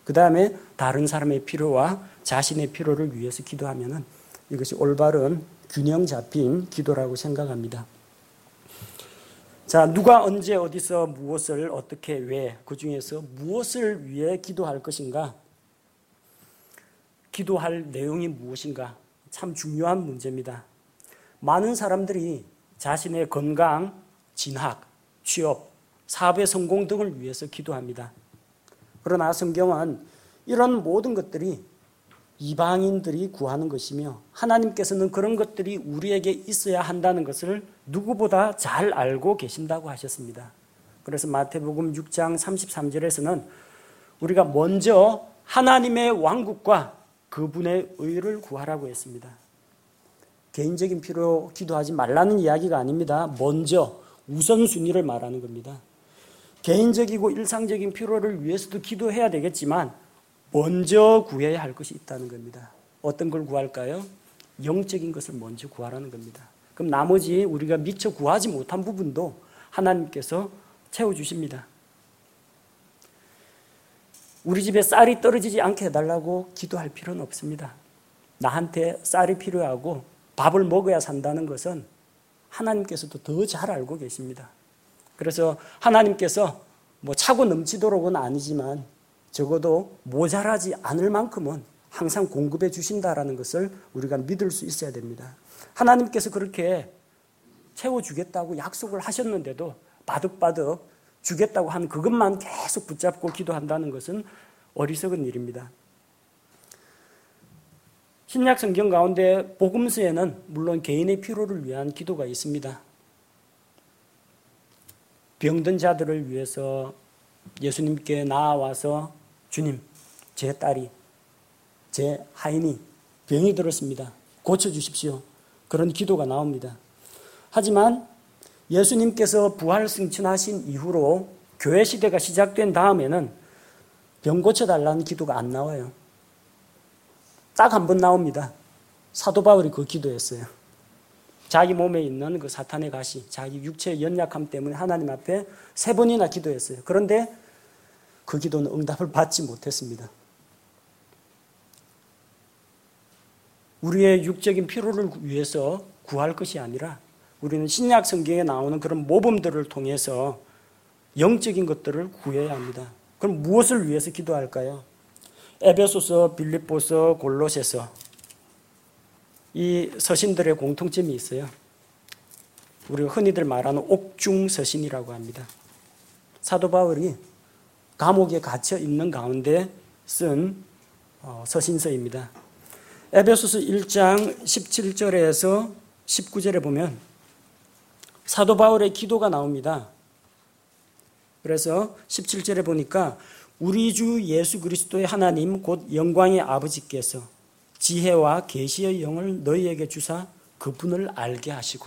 A: 그 다음에 다른 사람의 필요와 자신의 필요를 위해서 기도하면은 이것이 올바른 균형 잡힌 기도라고 생각합니다. 자, 누가 언제 어디서 무엇을 어떻게 왜 그 중에서 무엇을 위해 기도할 것인가? 기도할 내용이 무엇인가? 참 중요한 문제입니다. 많은 사람들이 자신의 건강, 진학, 취업, 사업의 성공 등을 위해서 기도합니다. 그러나 성경은 이런 모든 것들이 이방인들이 구하는 것이며 하나님께서는 그런 것들이 우리에게 있어야 한다는 것을 누구보다 잘 알고 계신다고 하셨습니다. 그래서 마태복음 육 장 삼십삼 절에서는 우리가 먼저 하나님의 왕국과 그분의 의를 구하라고 했습니다. 개인적인 필요로 기도하지 말라는 이야기가 아닙니다. 먼저 우선순위를 말하는 겁니다. 개인적이고 일상적인 필요를 위해서도 기도해야 되겠지만 먼저 구해야 할 것이 있다는 겁니다. 어떤 걸 구할까요? 영적인 것을 먼저 구하라는 겁니다. 그럼 나머지 우리가 미처 구하지 못한 부분도 하나님께서 채워주십니다. 우리 집에 쌀이 떨어지지 않게 해달라고 기도할 필요는 없습니다. 나한테 쌀이 필요하고 밥을 먹어야 산다는 것은 하나님께서도 더 잘 알고 계십니다. 그래서 하나님께서 뭐 차고 넘치도록은 아니지만 적어도 모자라지 않을 만큼은 항상 공급해 주신다라는 것을 우리가 믿을 수 있어야 됩니다. 하나님께서 그렇게 채워주겠다고 약속을 하셨는데도 바득바득 주겠다고 한 그것만 계속 붙잡고 기도한다는 것은 어리석은 일입니다. 신약 성경 가운데 복음서에는 물론 개인의 필요를 위한 기도가 있습니다. 병든 자들을 위해서 예수님께 나아와서 주님, 제 딸이, 제 하인이 병이 들었습니다. 고쳐주십시오. 그런 기도가 나옵니다. 하지만 예수님께서 부활 승천하신 이후로 교회 시대가 시작된 다음에는 병 고쳐달라는 기도가 안 나와요. 딱 한 번 나옵니다. 사도 바울이 그 기도했어요. 자기 몸에 있는 그 사탄의 가시, 자기 육체의 연약함 때문에 하나님 앞에 세 번이나 기도했어요. 그런데 그 기도는 응답을 받지 못했습니다. 우리의 육적인 필요를 위해서 구할 것이 아니라 우리는 신약 성경에 나오는 그런 모범들을 통해서 영적인 것들을 구해야 합니다. 그럼 무엇을 위해서 기도할까요? 에베소서, 빌립보서, 골로새서 이 서신들의 공통점이 있어요. 우리가 흔히들 말하는 옥중 서신이라고 합니다. 사도 바울이 감옥에 갇혀 있는 가운데 쓴 서신서입니다. 에베소서 일 장 십칠 절에서 십구 절에 보면 사도 바울의 기도가 나옵니다. 그래서 십칠 절에 보니까 우리 주 예수 그리스도의 하나님 곧 영광의 아버지께서 지혜와 계시의 영을 너희에게 주사 그분을 알게 하시고.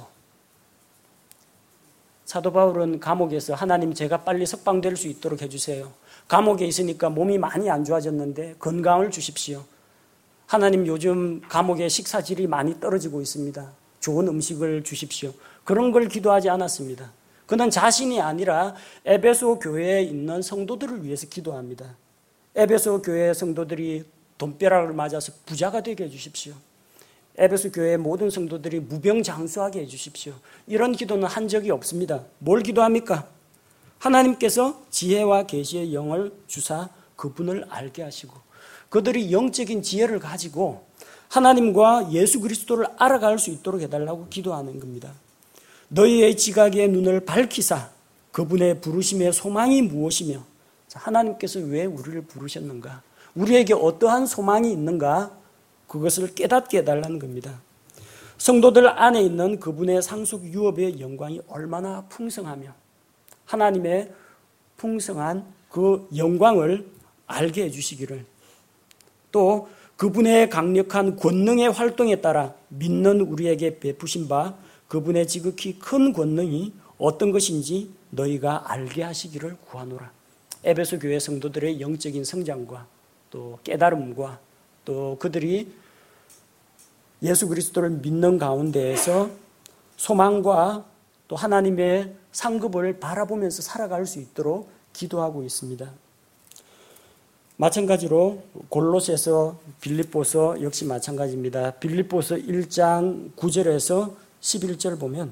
A: 사도 바울은 감옥에서 하나님 제가 빨리 석방될 수 있도록 해주세요. 감옥에 있으니까 몸이 많이 안 좋아졌는데 건강을 주십시오. 하나님 요즘 감옥의 식사질이 많이 떨어지고 있습니다. 좋은 음식을 주십시오. 그런 걸 기도하지 않았습니다. 그는 자신이 아니라 에베소 교회에 있는 성도들을 위해서 기도합니다. 에베소 교회 성도들이 돈벼락을 맞아서 부자가 되게 해주십시오. 에베소 교회의 모든 성도들이 무병장수하게 해주십시오. 이런 기도는 한 적이 없습니다. 뭘 기도합니까? 하나님께서 지혜와 계시의 영을 주사 그분을 알게 하시고 그들이 영적인 지혜를 가지고 하나님과 예수 그리스도를 알아갈 수 있도록 해달라고 기도하는 겁니다. 너희의 지각의 눈을 밝히사 그분의 부르심의 소망이 무엇이며 하나님께서 왜 우리를 부르셨는가? 우리에게 어떠한 소망이 있는가? 그것을 깨닫게 해달라는 겁니다. 성도들 안에 있는 그분의 상속 유업의 영광이 얼마나 풍성하며 하나님의 풍성한 그 영광을 알게 해주시기를 또 그분의 강력한 권능의 활동에 따라 믿는 우리에게 베푸신 바 그분의 지극히 큰 권능이 어떤 것인지 너희가 알게 하시기를 구하노라. 에베소 교회 성도들의 영적인 성장과 또 깨달음과 또 그들이 예수 그리스도를 믿는 가운데에서 소망과 또 하나님의 상급을 바라보면서 살아갈 수 있도록 기도하고 있습니다. 마찬가지로 골로새서, 빌립보서 역시 마찬가지입니다. 빌립보서 일 장 구 절에서 십일 절 보면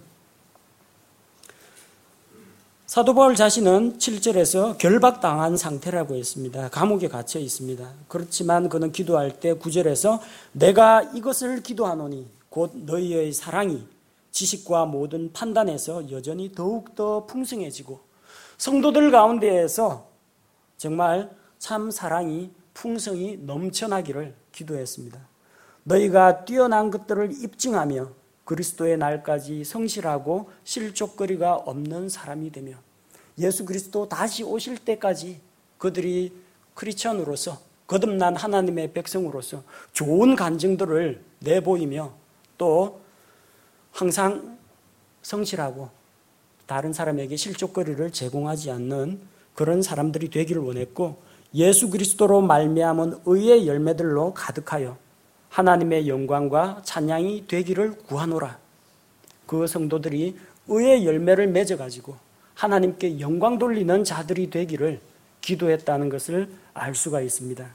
A: 사도 바울 자신은 칠 절에서 결박당한 상태라고 했습니다. 감옥에 갇혀 있습니다. 그렇지만 그는 기도할 때 구 절에서 내가 이것을 기도하노니 곧 너희의 사랑이 지식과 모든 판단에서 여전히 더욱더 풍성해지고 성도들 가운데에서 정말 참 사랑이 풍성히 넘쳐나기를 기도했습니다. 너희가 뛰어난 것들을 입증하며 그리스도의 날까지 성실하고 실족거리가 없는 사람이 되며 예수 그리스도 다시 오실 때까지 그들이 크리스천으로서 거듭난 하나님의 백성으로서 좋은 간증들을 내보이며 또 항상 성실하고 다른 사람에게 실족거리를 제공하지 않는 그런 사람들이 되기를 원했고 예수 그리스도로 말미암은 의의 열매들로 가득하여 하나님의 영광과 찬양이 되기를 구하노라. 그 성도들이 의의 열매를 맺어가지고 하나님께 영광 돌리는 자들이 되기를 기도했다는 것을 알 수가 있습니다.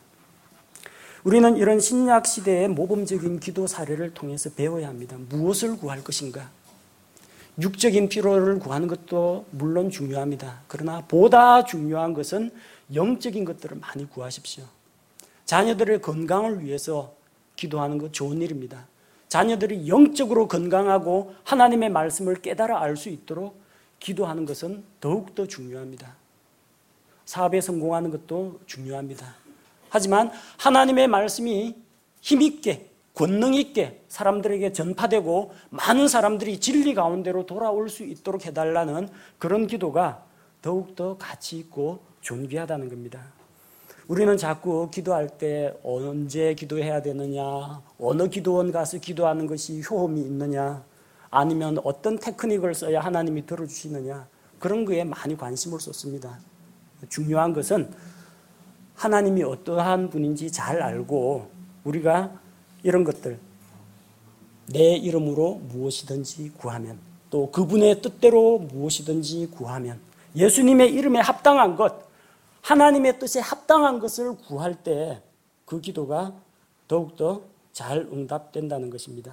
A: 우리는 이런 신약 시대의 모범적인 기도 사례를 통해서 배워야 합니다. 무엇을 구할 것인가? 육적인 필요를 구하는 것도 물론 중요합니다. 그러나 보다 중요한 것은 영적인 것들을 많이 구하십시오. 자녀들의 건강을 위해서 기도하는 것 좋은 일입니다. 자녀들이 영적으로 건강하고 하나님의 말씀을 깨달아 알 수 있도록 기도하는 것은 더욱더 중요합니다. 사업에 성공하는 것도 중요합니다. 하지만 하나님의 말씀이 힘있게 권능 있게 사람들에게 전파되고 많은 사람들이 진리 가운데로 돌아올 수 있도록 해달라는 그런 기도가 더욱더 가치 있고 존귀하다는 겁니다. 우리는 자꾸 기도할 때 언제 기도해야 되느냐, 어느 기도원 가서 기도하는 것이 효험이 있느냐, 아니면 어떤 테크닉을 써야 하나님이 들어주시느냐, 그런 거에 많이 관심을 쏟습니다. 중요한 것은 하나님이 어떠한 분인지 잘 알고 우리가 이런 것들, 내 이름으로 무엇이든지 구하면, 또 그분의 뜻대로 무엇이든지 구하면, 예수님의 이름에 합당한 것, 하나님의 뜻에 합당한 것을 구할 때 그 기도가 더욱더 잘 응답된다는 것입니다.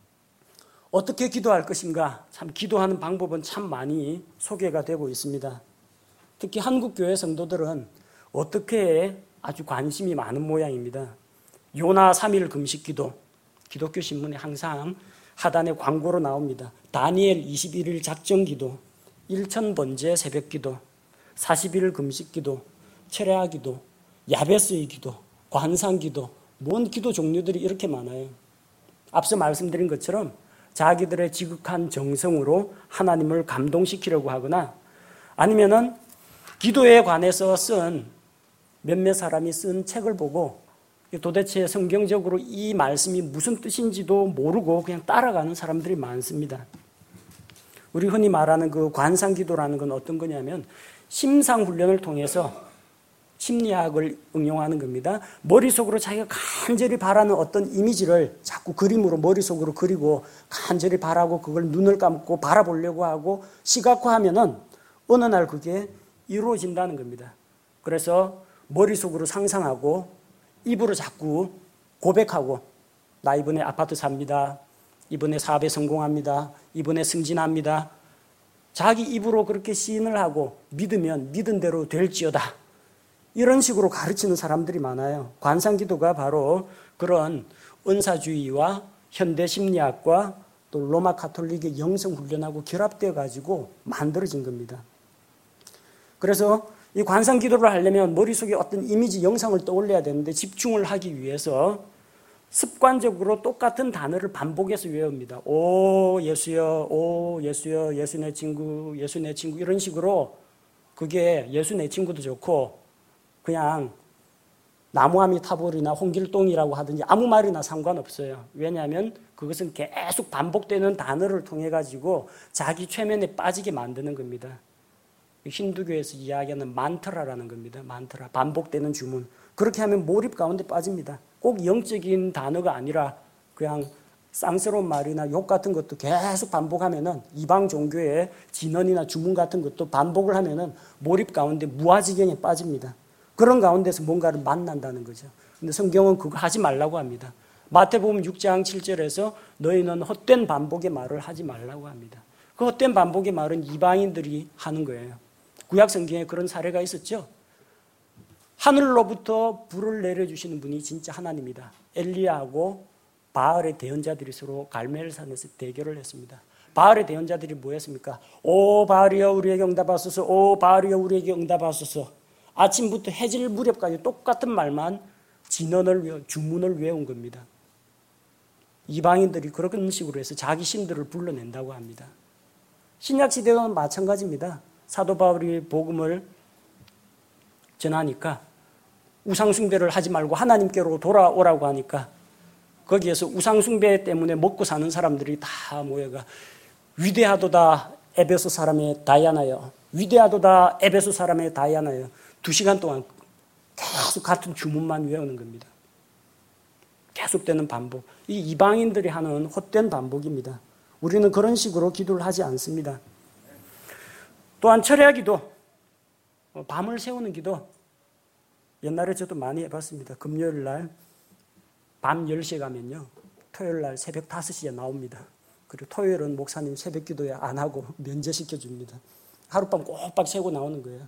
A: 어떻게 기도할 것인가? 참 기도하는 방법은 참 많이 소개가 되고 있습니다. 특히 한국교회 성도들은 어떻게 아주 관심이 많은 모양입니다. 요나 삼 일 금식 기도, 기독교 신문에 항상 하단에 광고로 나옵니다. 다니엘 이십일 일 작정 기도, 일천 번제 새벽 기도, 사십 일 금식 기도, 철야 기도, 야베스의 기도, 관상 기도, 뭔 기도 종류들이 이렇게 많아요. 앞서 말씀드린 것처럼 자기들의 지극한 정성으로 하나님을 감동시키려고 하거나 아니면은 기도에 관해서 쓴 몇몇 사람이 쓴 책을 보고 도대체 성경적으로 이 말씀이 무슨 뜻인지도 모르고 그냥 따라가는 사람들이 많습니다. 우리 흔히 말하는 그 관상기도라는 건 어떤 거냐면 심상훈련을 통해서 심리학을 응용하는 겁니다. 머릿속으로 자기가 간절히 바라는 어떤 이미지를 자꾸 그림으로 머릿속으로 그리고 간절히 바라고 그걸 눈을 감고 바라보려고 하고 시각화하면은 어느 날 그게 이루어진다는 겁니다. 그래서 머릿속으로 상상하고 입으로 자꾸 고백하고 나 이번에 아파트 삽니다. 이번에 사업에 성공합니다. 이번에 승진합니다. 자기 입으로 그렇게 시인을 하고 믿으면 믿은 대로 될지어다. 이런 식으로 가르치는 사람들이 많아요. 관상기도가 바로 그런 은사주의와 현대 심리학과 또 로마 가톨릭의 영성훈련하고 결합되어 가지고 만들어진 겁니다. 그래서 이 관상기도를 하려면 머릿속에 어떤 이미지, 영상을 떠올려야 되는데 집중을 하기 위해서 습관적으로 똑같은 단어를 반복해서 외웁니다. 오 예수여, 오 예수여, 예수 내 친구, 예수 내 친구 이런 식으로 그게 예수 내 친구도 좋고 그냥 나무아미타불이나 홍길동이라고 하든지 아무 말이나 상관없어요. 왜냐하면 그것은 계속 반복되는 단어를 통해 가지고 자기 최면에 빠지게 만드는 겁니다. 힌두교에서 이야기하는 만트라라는 겁니다. 만트라, 반복되는 주문. 그렇게 하면 몰입 가운데 빠집니다. 꼭 영적인 단어가 아니라 그냥 쌍스러운 말이나 욕 같은 것도 계속 반복하면은 이방 종교의 진언이나 주문 같은 것도 반복을 하면은 몰입 가운데 무아지경에 빠집니다. 그런 가운데서 뭔가를 만난다는 거죠. 근데 성경은 그거 하지 말라고 합니다. 마태복음 육 장 칠 절에서 너희는 헛된 반복의 말을 하지 말라고 합니다. 그 헛된 반복의 말은 이방인들이 하는 거예요. 구약 성경에 그런 사례가 있었죠. 하늘로부터 불을 내려주시는 분이 진짜 하나님이다. 엘리야하고 바알의 대언자들이 서로 갈멜산에서 대결을 했습니다. 바알의 대언자들이 뭐였습니까? 오 바알이여 우리에게 응답하소서. 오 바알이여 우리에게 응답하소서. 아침부터 해질 무렵까지 똑같은 말만 진언을 외워, 주문을 외운 겁니다. 이방인들이 그런 식으로 해서 자기 신들을 불러낸다고 합니다. 신약시대와 마찬가지입니다. 사도 바울이 복음을 전하니까 우상숭배를 하지 말고 하나님께로 돌아오라고 하니까 거기에서 우상숭배 때문에 먹고 사는 사람들이 다 모여가 위대하도다 에베소 사람의 다이아나여, 위대하도다 에베소 사람의 다이아나여. 두 시간 동안 계속 같은 주문만 외우는 겁니다. 계속되는 반복. 이 이방인들이 하는 헛된 반복입니다. 우리는 그런 식으로 기도를 하지 않습니다. 또한 철야 기도, 밤을 새우는 기도. 옛날에 저도 많이 해봤습니다. 금요일 날 밤 열 시에 가면요, 토요일 날 새벽 다섯 시에 나옵니다. 그리고 토요일은 목사님 새벽 기도에 안 하고 면제시켜 줍니다. 하룻밤 꼬박 새고 나오는 거예요.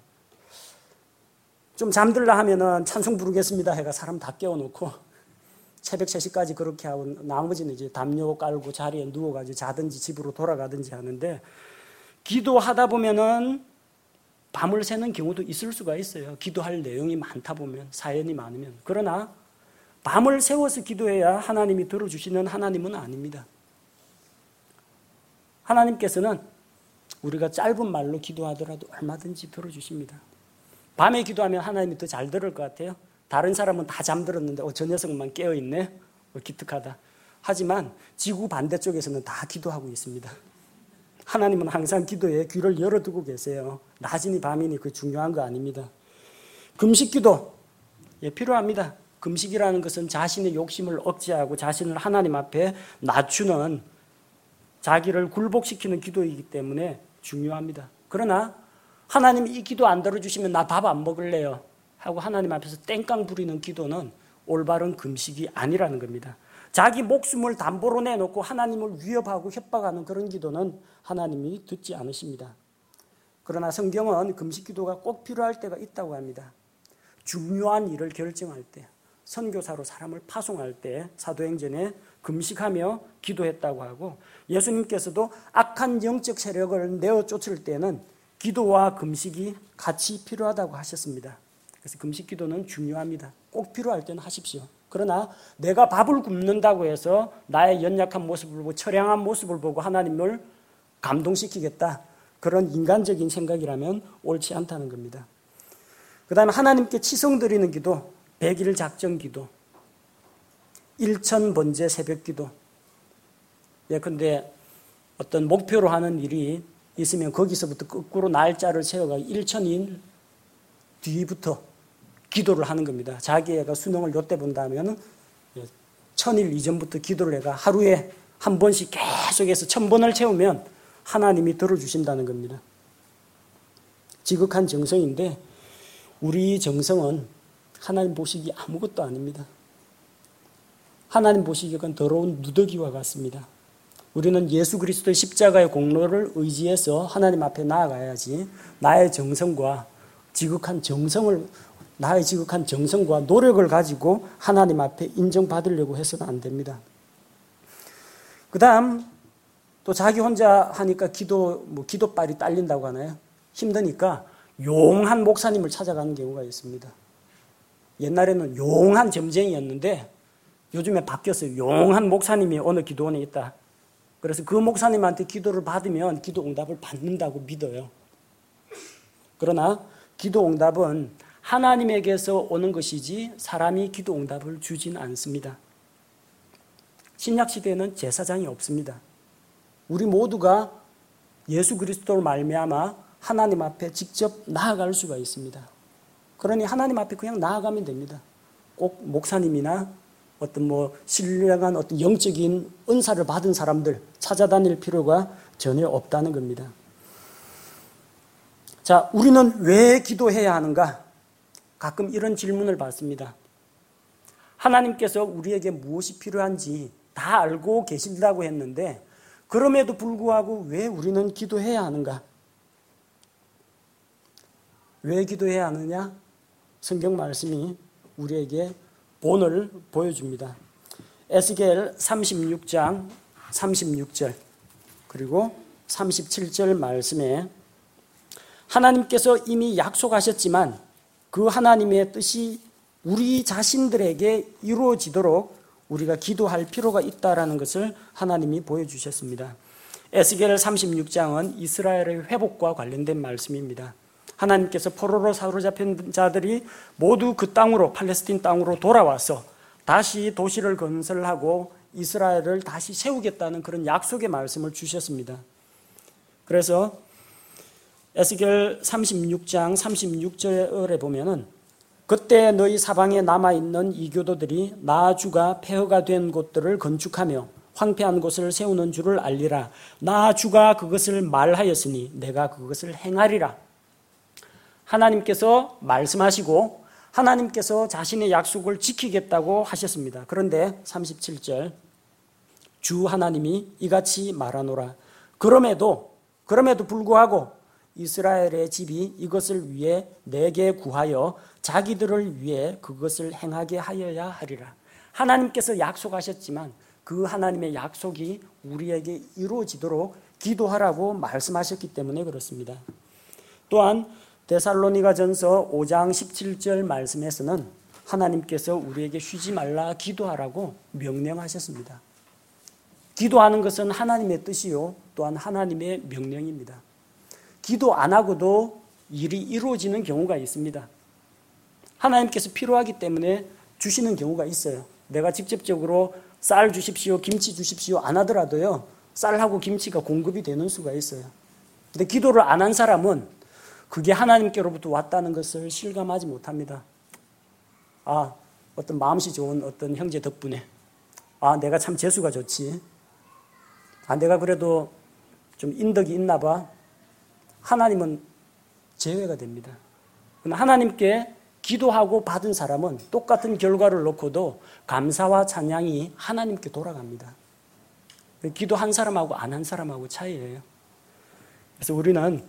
A: 좀 잠들라 하면은 찬송 부르겠습니다 해가 사람 다 깨워놓고 새벽 세 시까지 그렇게 하고 나머지는 이제 담요 깔고 자리에 누워가지고 자든지 집으로 돌아가든지 하는데, 기도하다 보면은 밤을 새는 경우도 있을 수가 있어요. 기도할 내용이 많다 보면, 사연이 많으면. 그러나 밤을 새워서 기도해야 하나님이 들어주시는 하나님은 아닙니다. 하나님께서는 우리가 짧은 말로 기도하더라도 얼마든지 들어주십니다. 밤에 기도하면 하나님이 더 잘 들을 것 같아요. 다른 사람은 다 잠들었는데 어, 저 녀석만 깨어있네? 어, 기특하다. 하지만 지구 반대쪽에서는 다 기도하고 있습니다. 하나님은 항상 기도에 귀를 열어두고 계세요. 낮이니 밤이니 그 중요한 거 아닙니다. 금식기도 예, 필요합니다. 금식이라는 것은 자신의 욕심을 억제하고 자신을 하나님 앞에 낮추는, 자기를 굴복시키는 기도이기 때문에 중요합니다. 그러나 하나님이 이 기도 안 들어주시면 나 밥 안 먹을래요 하고 하나님 앞에서 땡깡 부리는 기도는 올바른 금식이 아니라는 겁니다. 자기 목숨을 담보로 내놓고 하나님을 위협하고 협박하는 그런 기도는 하나님이 듣지 않으십니다. 그러나 성경은 금식 기도가 꼭 필요할 때가 있다고 합니다. 중요한 일을 결정할 때, 선교사로 사람을 파송할 때 사도행전에 금식하며 기도했다고 하고, 예수님께서도 악한 영적 세력을 내어 쫓을 때는 기도와 금식이 같이 필요하다고 하셨습니다. 그래서 금식 기도는 중요합니다. 꼭 필요할 때는 하십시오. 그러나 내가 밥을 굶는다고 해서 나의 연약한 모습을 보고 처량한 모습을 보고 하나님을 감동시키겠다, 그런 인간적인 생각이라면 옳지 않다는 겁니다. 그 다음에 하나님께 치성 드리는 기도, 백일 작정 기도, 일천 번제 새벽 기도. 예컨대 어떤 목표로 하는 일이 있으면 거기서부터 거꾸로 날짜를 세워가 일천일 뒤부터 기도를 하는 겁니다. 자기가 수능을 요때 본다면 천일 이전부터 기도를 해가 하루에 한 번씩 계속해서 천 번을 채우면 하나님이 들어주신다는 겁니다. 지극한 정성인데 우리 정성은 하나님 보시기 아무것도 아닙니다. 하나님 보시기엔 더러운 누더기와 같습니다. 우리는 예수 그리스도의 십자가의 공로를 의지해서 하나님 앞에 나아가야지, 나의 정성과 지극한 정성을 나의 지극한 정성과 노력을 가지고 하나님 앞에 인정받으려고 해서는 안 됩니다. 그 다음 또 자기 혼자 하니까 기도, 뭐 기도빨이 딸린다고 하나요? 힘드니까 용한 목사님을 찾아가는 경우가 있습니다. 옛날에는 용한 점쟁이였는데 요즘에 바뀌었어요. 용한 목사님이 어느 기도원에 있다. 그래서 그 목사님한테 기도를 받으면 기도 응답을 받는다고 믿어요. 그러나 기도 응답은 하나님에게서 오는 것이지 사람이 기도 응답을 주진 않습니다. 신약시대에는 제사장이 없습니다. 우리 모두가 예수 그리스도로 말미암아 하나님 앞에 직접 나아갈 수가 있습니다. 그러니 하나님 앞에 그냥 나아가면 됩니다. 꼭 목사님이나 어떤 뭐 신령한 어떤 영적인 은사를 받은 사람들 찾아다닐 필요가 전혀 없다는 겁니다. 자, 우리는 왜 기도해야 하는가? 가끔 이런 질문을 받습니다. 하나님께서 우리에게 무엇이 필요한지 다 알고 계신다고 했는데 그럼에도 불구하고 왜 우리는 기도해야 하는가? 왜 기도해야 하느냐? 성경 말씀이 우리에게 본을 보여줍니다. 에스겔 삼십육 장 삼십육 절 그리고 삼십칠 절 말씀에 하나님께서 이미 약속하셨지만 그 하나님의 뜻이 우리 자신들에게 이루어지도록 우리가 기도할 필요가 있다라는 것을 하나님이 보여주셨습니다. 에스겔 삼십육 장은 이스라엘의 회복과 관련된 말씀입니다. 하나님께서 포로로 사로잡힌 자들이 모두 그 땅으로 팔레스틴 땅으로 돌아와서 다시 도시를 건설하고 이스라엘을 다시 세우겠다는 그런 약속의 말씀을 주셨습니다. 그래서 에스겔 삼십육 장 삼십육 절에 보면은 그때 너희 사방에 남아있는 이교도들이 나 주가 폐허가 된 곳들을 건축하며 황폐한 곳을 세우는 줄을 알리라. 나 주가 그것을 말하였으니 내가 그것을 행하리라. 하나님께서 말씀하시고 하나님께서 자신의 약속을 지키겠다고 하셨습니다. 그런데 삼십칠 절 주 하나님이 이같이 말하노라. 그럼에도 그럼에도 불구하고 이스라엘의 집이 이것을 위해 내게 구하여 자기들을 위해 그것을 행하게 하여야 하리라. 하나님께서 약속하셨지만 그 하나님의 약속이 우리에게 이루어지도록 기도하라고 말씀하셨기 때문에 그렇습니다. 또한 데살로니가전서 오 장 십칠 절 말씀에서는 하나님께서 우리에게 쉬지 말라 기도하라고 명령하셨습니다. 기도하는 것은 하나님의 뜻이요 또한 하나님의 명령입니다. 기도 안 하고도 일이 이루어지는 경우가 있습니다. 하나님께서 필요하기 때문에 주시는 경우가 있어요. 내가 직접적으로 쌀 주십시오, 김치 주십시오 안 하더라도요, 쌀하고 김치가 공급이 되는 수가 있어요. 근데 기도를 안 한 사람은 그게 하나님께로부터 왔다는 것을 실감하지 못합니다. 아, 어떤 마음씨 좋은 어떤 형제 덕분에 아, 내가 참 재수가 좋지. 아, 내가 그래도 좀 인덕이 있나 봐. 하나님은 제외가 됩니다. 하나님께 기도하고 받은 사람은 똑같은 결과를 놓고도 감사와 찬양이 하나님께 돌아갑니다. 기도한 사람하고 안 한 사람하고 차이예요. 그래서 우리는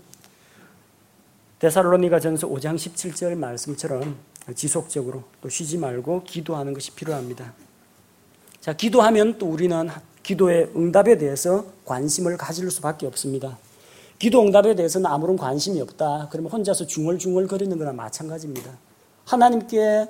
A: 데살로니가전서 오 장 십칠 절 말씀처럼 지속적으로 또 쉬지 말고 기도하는 것이 필요합니다. 자, 기도하면 또 우리는 기도의 응답에 대해서 관심을 가질 수밖에 없습니다. 기도 응답에 대해서는 아무런 관심이 없다. 그러면 혼자서 중얼중얼 거리는 거나 마찬가지입니다. 하나님께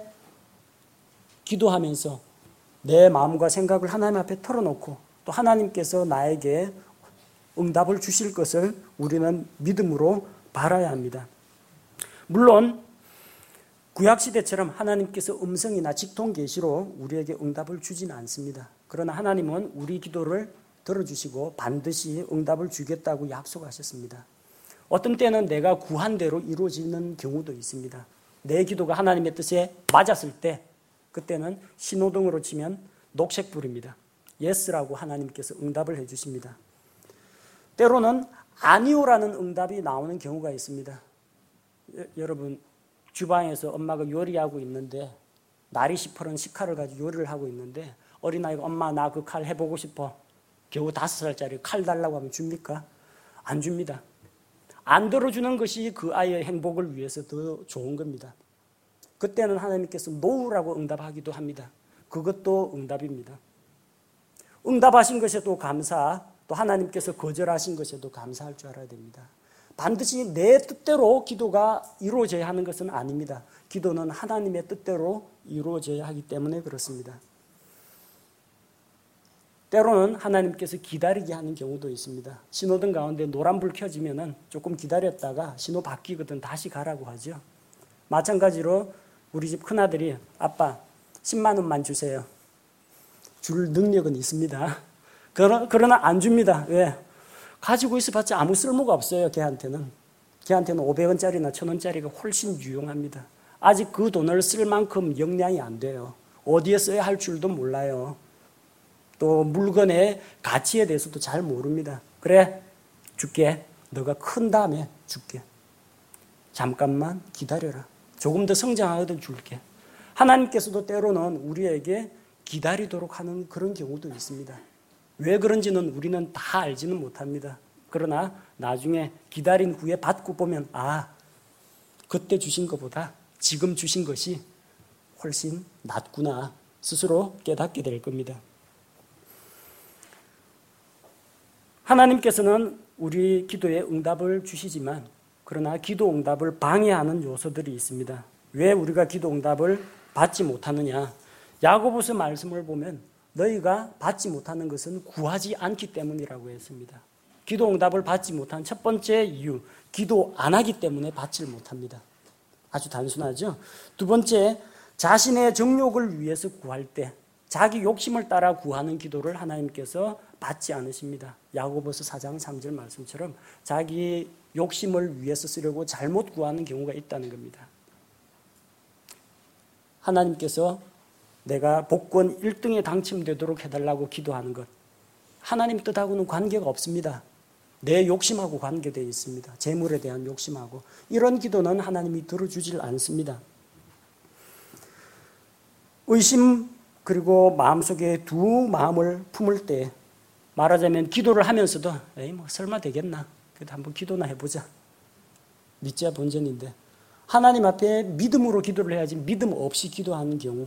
A: 기도하면서 내 마음과 생각을 하나님 앞에 털어놓고 또 하나님께서 나에게 응답을 주실 것을 우리는 믿음으로 바라야 합니다. 물론 구약시대처럼 하나님께서 음성이나 직통계시로 우리에게 응답을 주지는 않습니다. 그러나 하나님은 우리 기도를 들어주시고 반드시 응답을 주겠다고 약속하셨습니다. 어떤 때는 내가 구한 대로 이루어지는 경우도 있습니다. 내 기도가 하나님의 뜻에 맞았을 때 그때는 신호등으로 치면 녹색불입니다. 예스라고 하나님께서 응답을 해주십니다. 때로는 아니오라는 응답이 나오는 경우가 있습니다. 여러분 주방에서 엄마가 요리하고 있는데 날이 시퍼런 식칼을 가지고 요리를 하고 있는데 어린아이가 엄마 나 그 칼 해보고 싶어. 겨우 다섯 살짜리 칼 달라고 하면 줍니까? 안 줍니다. 안 들어주는 것이 그 아이의 행복을 위해서 더 좋은 겁니다. 그때는 하나님께서 노우라고 응답하기도 합니다. 그것도 응답입니다. 응답하신 것에도 감사, 또 하나님께서 거절하신 것에도 감사할 줄 알아야 됩니다. 반드시 내 뜻대로 기도가 이루어져야 하는 것은 아닙니다. 기도는 하나님의 뜻대로 이루어져야 하기 때문에 그렇습니다. 때로는 하나님께서 기다리게 하는 경우도 있습니다. 신호등 가운데 노란불 켜지면은 조금 기다렸다가 신호 바뀌거든 다시 가라고 하죠. 마찬가지로 우리 집 큰아들이 아빠 십만 원만 주세요. 줄 능력은 있습니다. 그러나 안 줍니다. 왜? 가지고 있어봤자 아무 쓸모가 없어요. 걔한테는. 걔한테는 오백 원짜리나 천 원짜리가 훨씬 유용합니다. 아직 그 돈을 쓸 만큼 역량이 안 돼요. 어디에 써야 할 줄도 몰라요. 또 물건의 가치에 대해서도 잘 모릅니다. 그래, 줄게. 너가 큰 다음에 줄게. 잠깐만 기다려라. 조금 더 성장하거든 줄게. 하나님께서도 때로는 우리에게 기다리도록 하는 그런 경우도 있습니다. 왜 그런지는 우리는 다 알지는 못합니다. 그러나 나중에 기다린 후에 받고 보면 아, 그때 주신 것보다 지금 주신 것이 훨씬 낫구나 스스로 깨닫게 될 겁니다. 하나님께서는 우리 기도에 응답을 주시지만 그러나 기도 응답을 방해하는 요소들이 있습니다. 왜 우리가 기도 응답을 받지 못하느냐? 야고보서 말씀을 보면 너희가 받지 못하는 것은 구하지 않기 때문이라고 했습니다. 기도 응답을 받지 못한 첫 번째 이유, 기도 안 하기 때문에 받지 못합니다. 아주 단순하죠. 두 번째, 자신의 정욕을 위해서 구할 때 자기 욕심을 따라 구하는 기도를 하나님께서 받지 않으십니다. 야고보서 사 장 삼 절 말씀처럼 자기 욕심을 위해서 쓰려고 잘못 구하는 경우가 있다는 겁니다. 하나님께서 내가 복권 일 등에 당첨되도록 해달라고 기도하는 것, 하나님 뜻하고는 관계가 없습니다. 내 욕심하고 관계되어 있습니다. 재물에 대한 욕심하고. 이런 기도는 하나님이 들어주질 않습니다. 의심 그리고 마음속에 두 마음을 품을 때 말하자면 기도를 하면서도 에이 뭐 설마 되겠나? 그래도 한번 기도나 해보자. 믿자 본전인데 하나님 앞에 믿음으로 기도를 해야지 믿음 없이 기도하는 경우.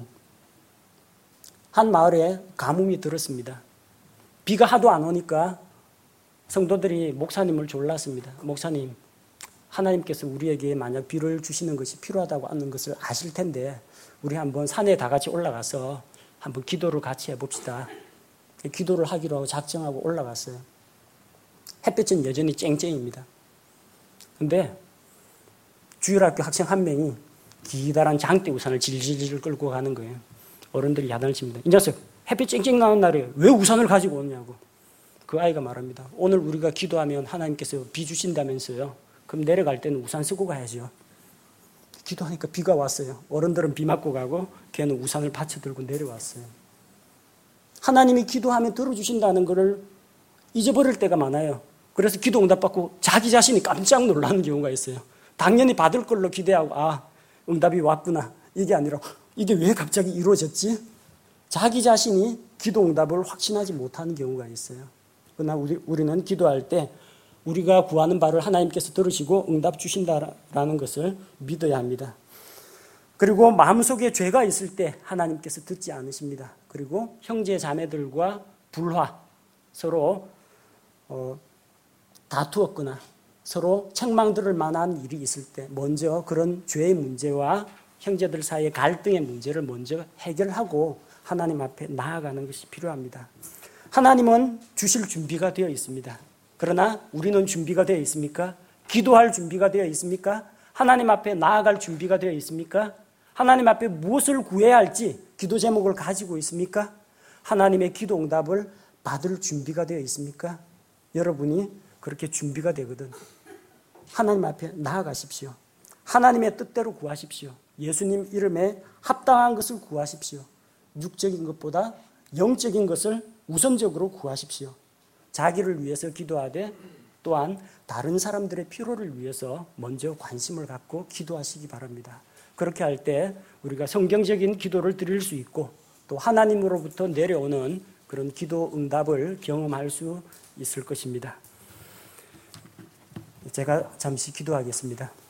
A: 한 마을에 가뭄이 들었습니다. 비가 하도 안 오니까 성도들이 목사님을 졸랐습니다. 목사님, 하나님께서 우리에게 만약 비를 주시는 것이 필요하다고 하는 것을 아실 텐데 우리 한번 산에 다 같이 올라가서 한번 기도를 같이 해봅시다. 기도를 하기로 하고 작정하고 올라갔어요. 햇볕은 여전히 쨍쨍입니다. 근데 주일학교 학생 한 명이 기다란 장대 우산을 질질 끌고 가는 거예요. 어른들이 야단을 칩니다. 이 녀석 햇빛 쨍쨍 나는 날에 왜 우산을 가지고 오냐고. 그 아이가 말합니다. 오늘 우리가 기도하면 하나님께서 비 주신다면서요. 그럼 내려갈 때는 우산 쓰고 가야죠. 기도하니까 비가 왔어요. 어른들은 비 맞고 가고 걔는 우산을 받쳐 들고 내려왔어요. 하나님이 기도하면 들어주신다는 것을 잊어버릴 때가 많아요. 그래서 기도 응답받고 자기 자신이 깜짝 놀라는 경우가 있어요. 당연히 받을 걸로 기대하고 아, 응답이 왔구나. 이게 아니라 이게 왜 갑자기 이루어졌지? 자기 자신이 기도 응답을 확신하지 못하는 경우가 있어요. 그러나 우리, 우리는 기도할 때 우리가 구하는 바를 하나님께서 들으시고 응답 주신다라는 것을 믿어야 합니다. 그리고 마음속에 죄가 있을 때 하나님께서 듣지 않으십니다. 그리고 형제 자매들과 불화, 서로 어, 다투었거나 서로 책망 들을 만한 일이 있을 때 먼저 그런 죄의 문제와 형제들 사이의 갈등의 문제를 먼저 해결하고 하나님 앞에 나아가는 것이 필요합니다. 하나님은 주실 준비가 되어 있습니다. 그러나 우리는 준비가 되어 있습니까? 기도할 준비가 되어 있습니까? 하나님 앞에 나아갈 준비가 되어 있습니까? 하나님 앞에 무엇을 구해야 할지 기도 제목을 가지고 있습니까? 하나님의 기도 응답을 받을 준비가 되어 있습니까? 여러분이 그렇게 준비가 되거든 하나님 앞에 나아가십시오. 하나님의 뜻대로 구하십시오. 예수님 이름에 합당한 것을 구하십시오. 육적인 것보다 영적인 것을 우선적으로 구하십시오. 자기를 위해서 기도하되 또한 다른 사람들의 필요를 위해서 먼저 관심을 갖고 기도하시기 바랍니다. 그렇게 할 때 우리가 성경적인 기도를 드릴 수 있고 또 하나님으로부터 내려오는 그런 기도 응답을 경험할 수 있을 것입니다. 제가 잠시 기도하겠습니다.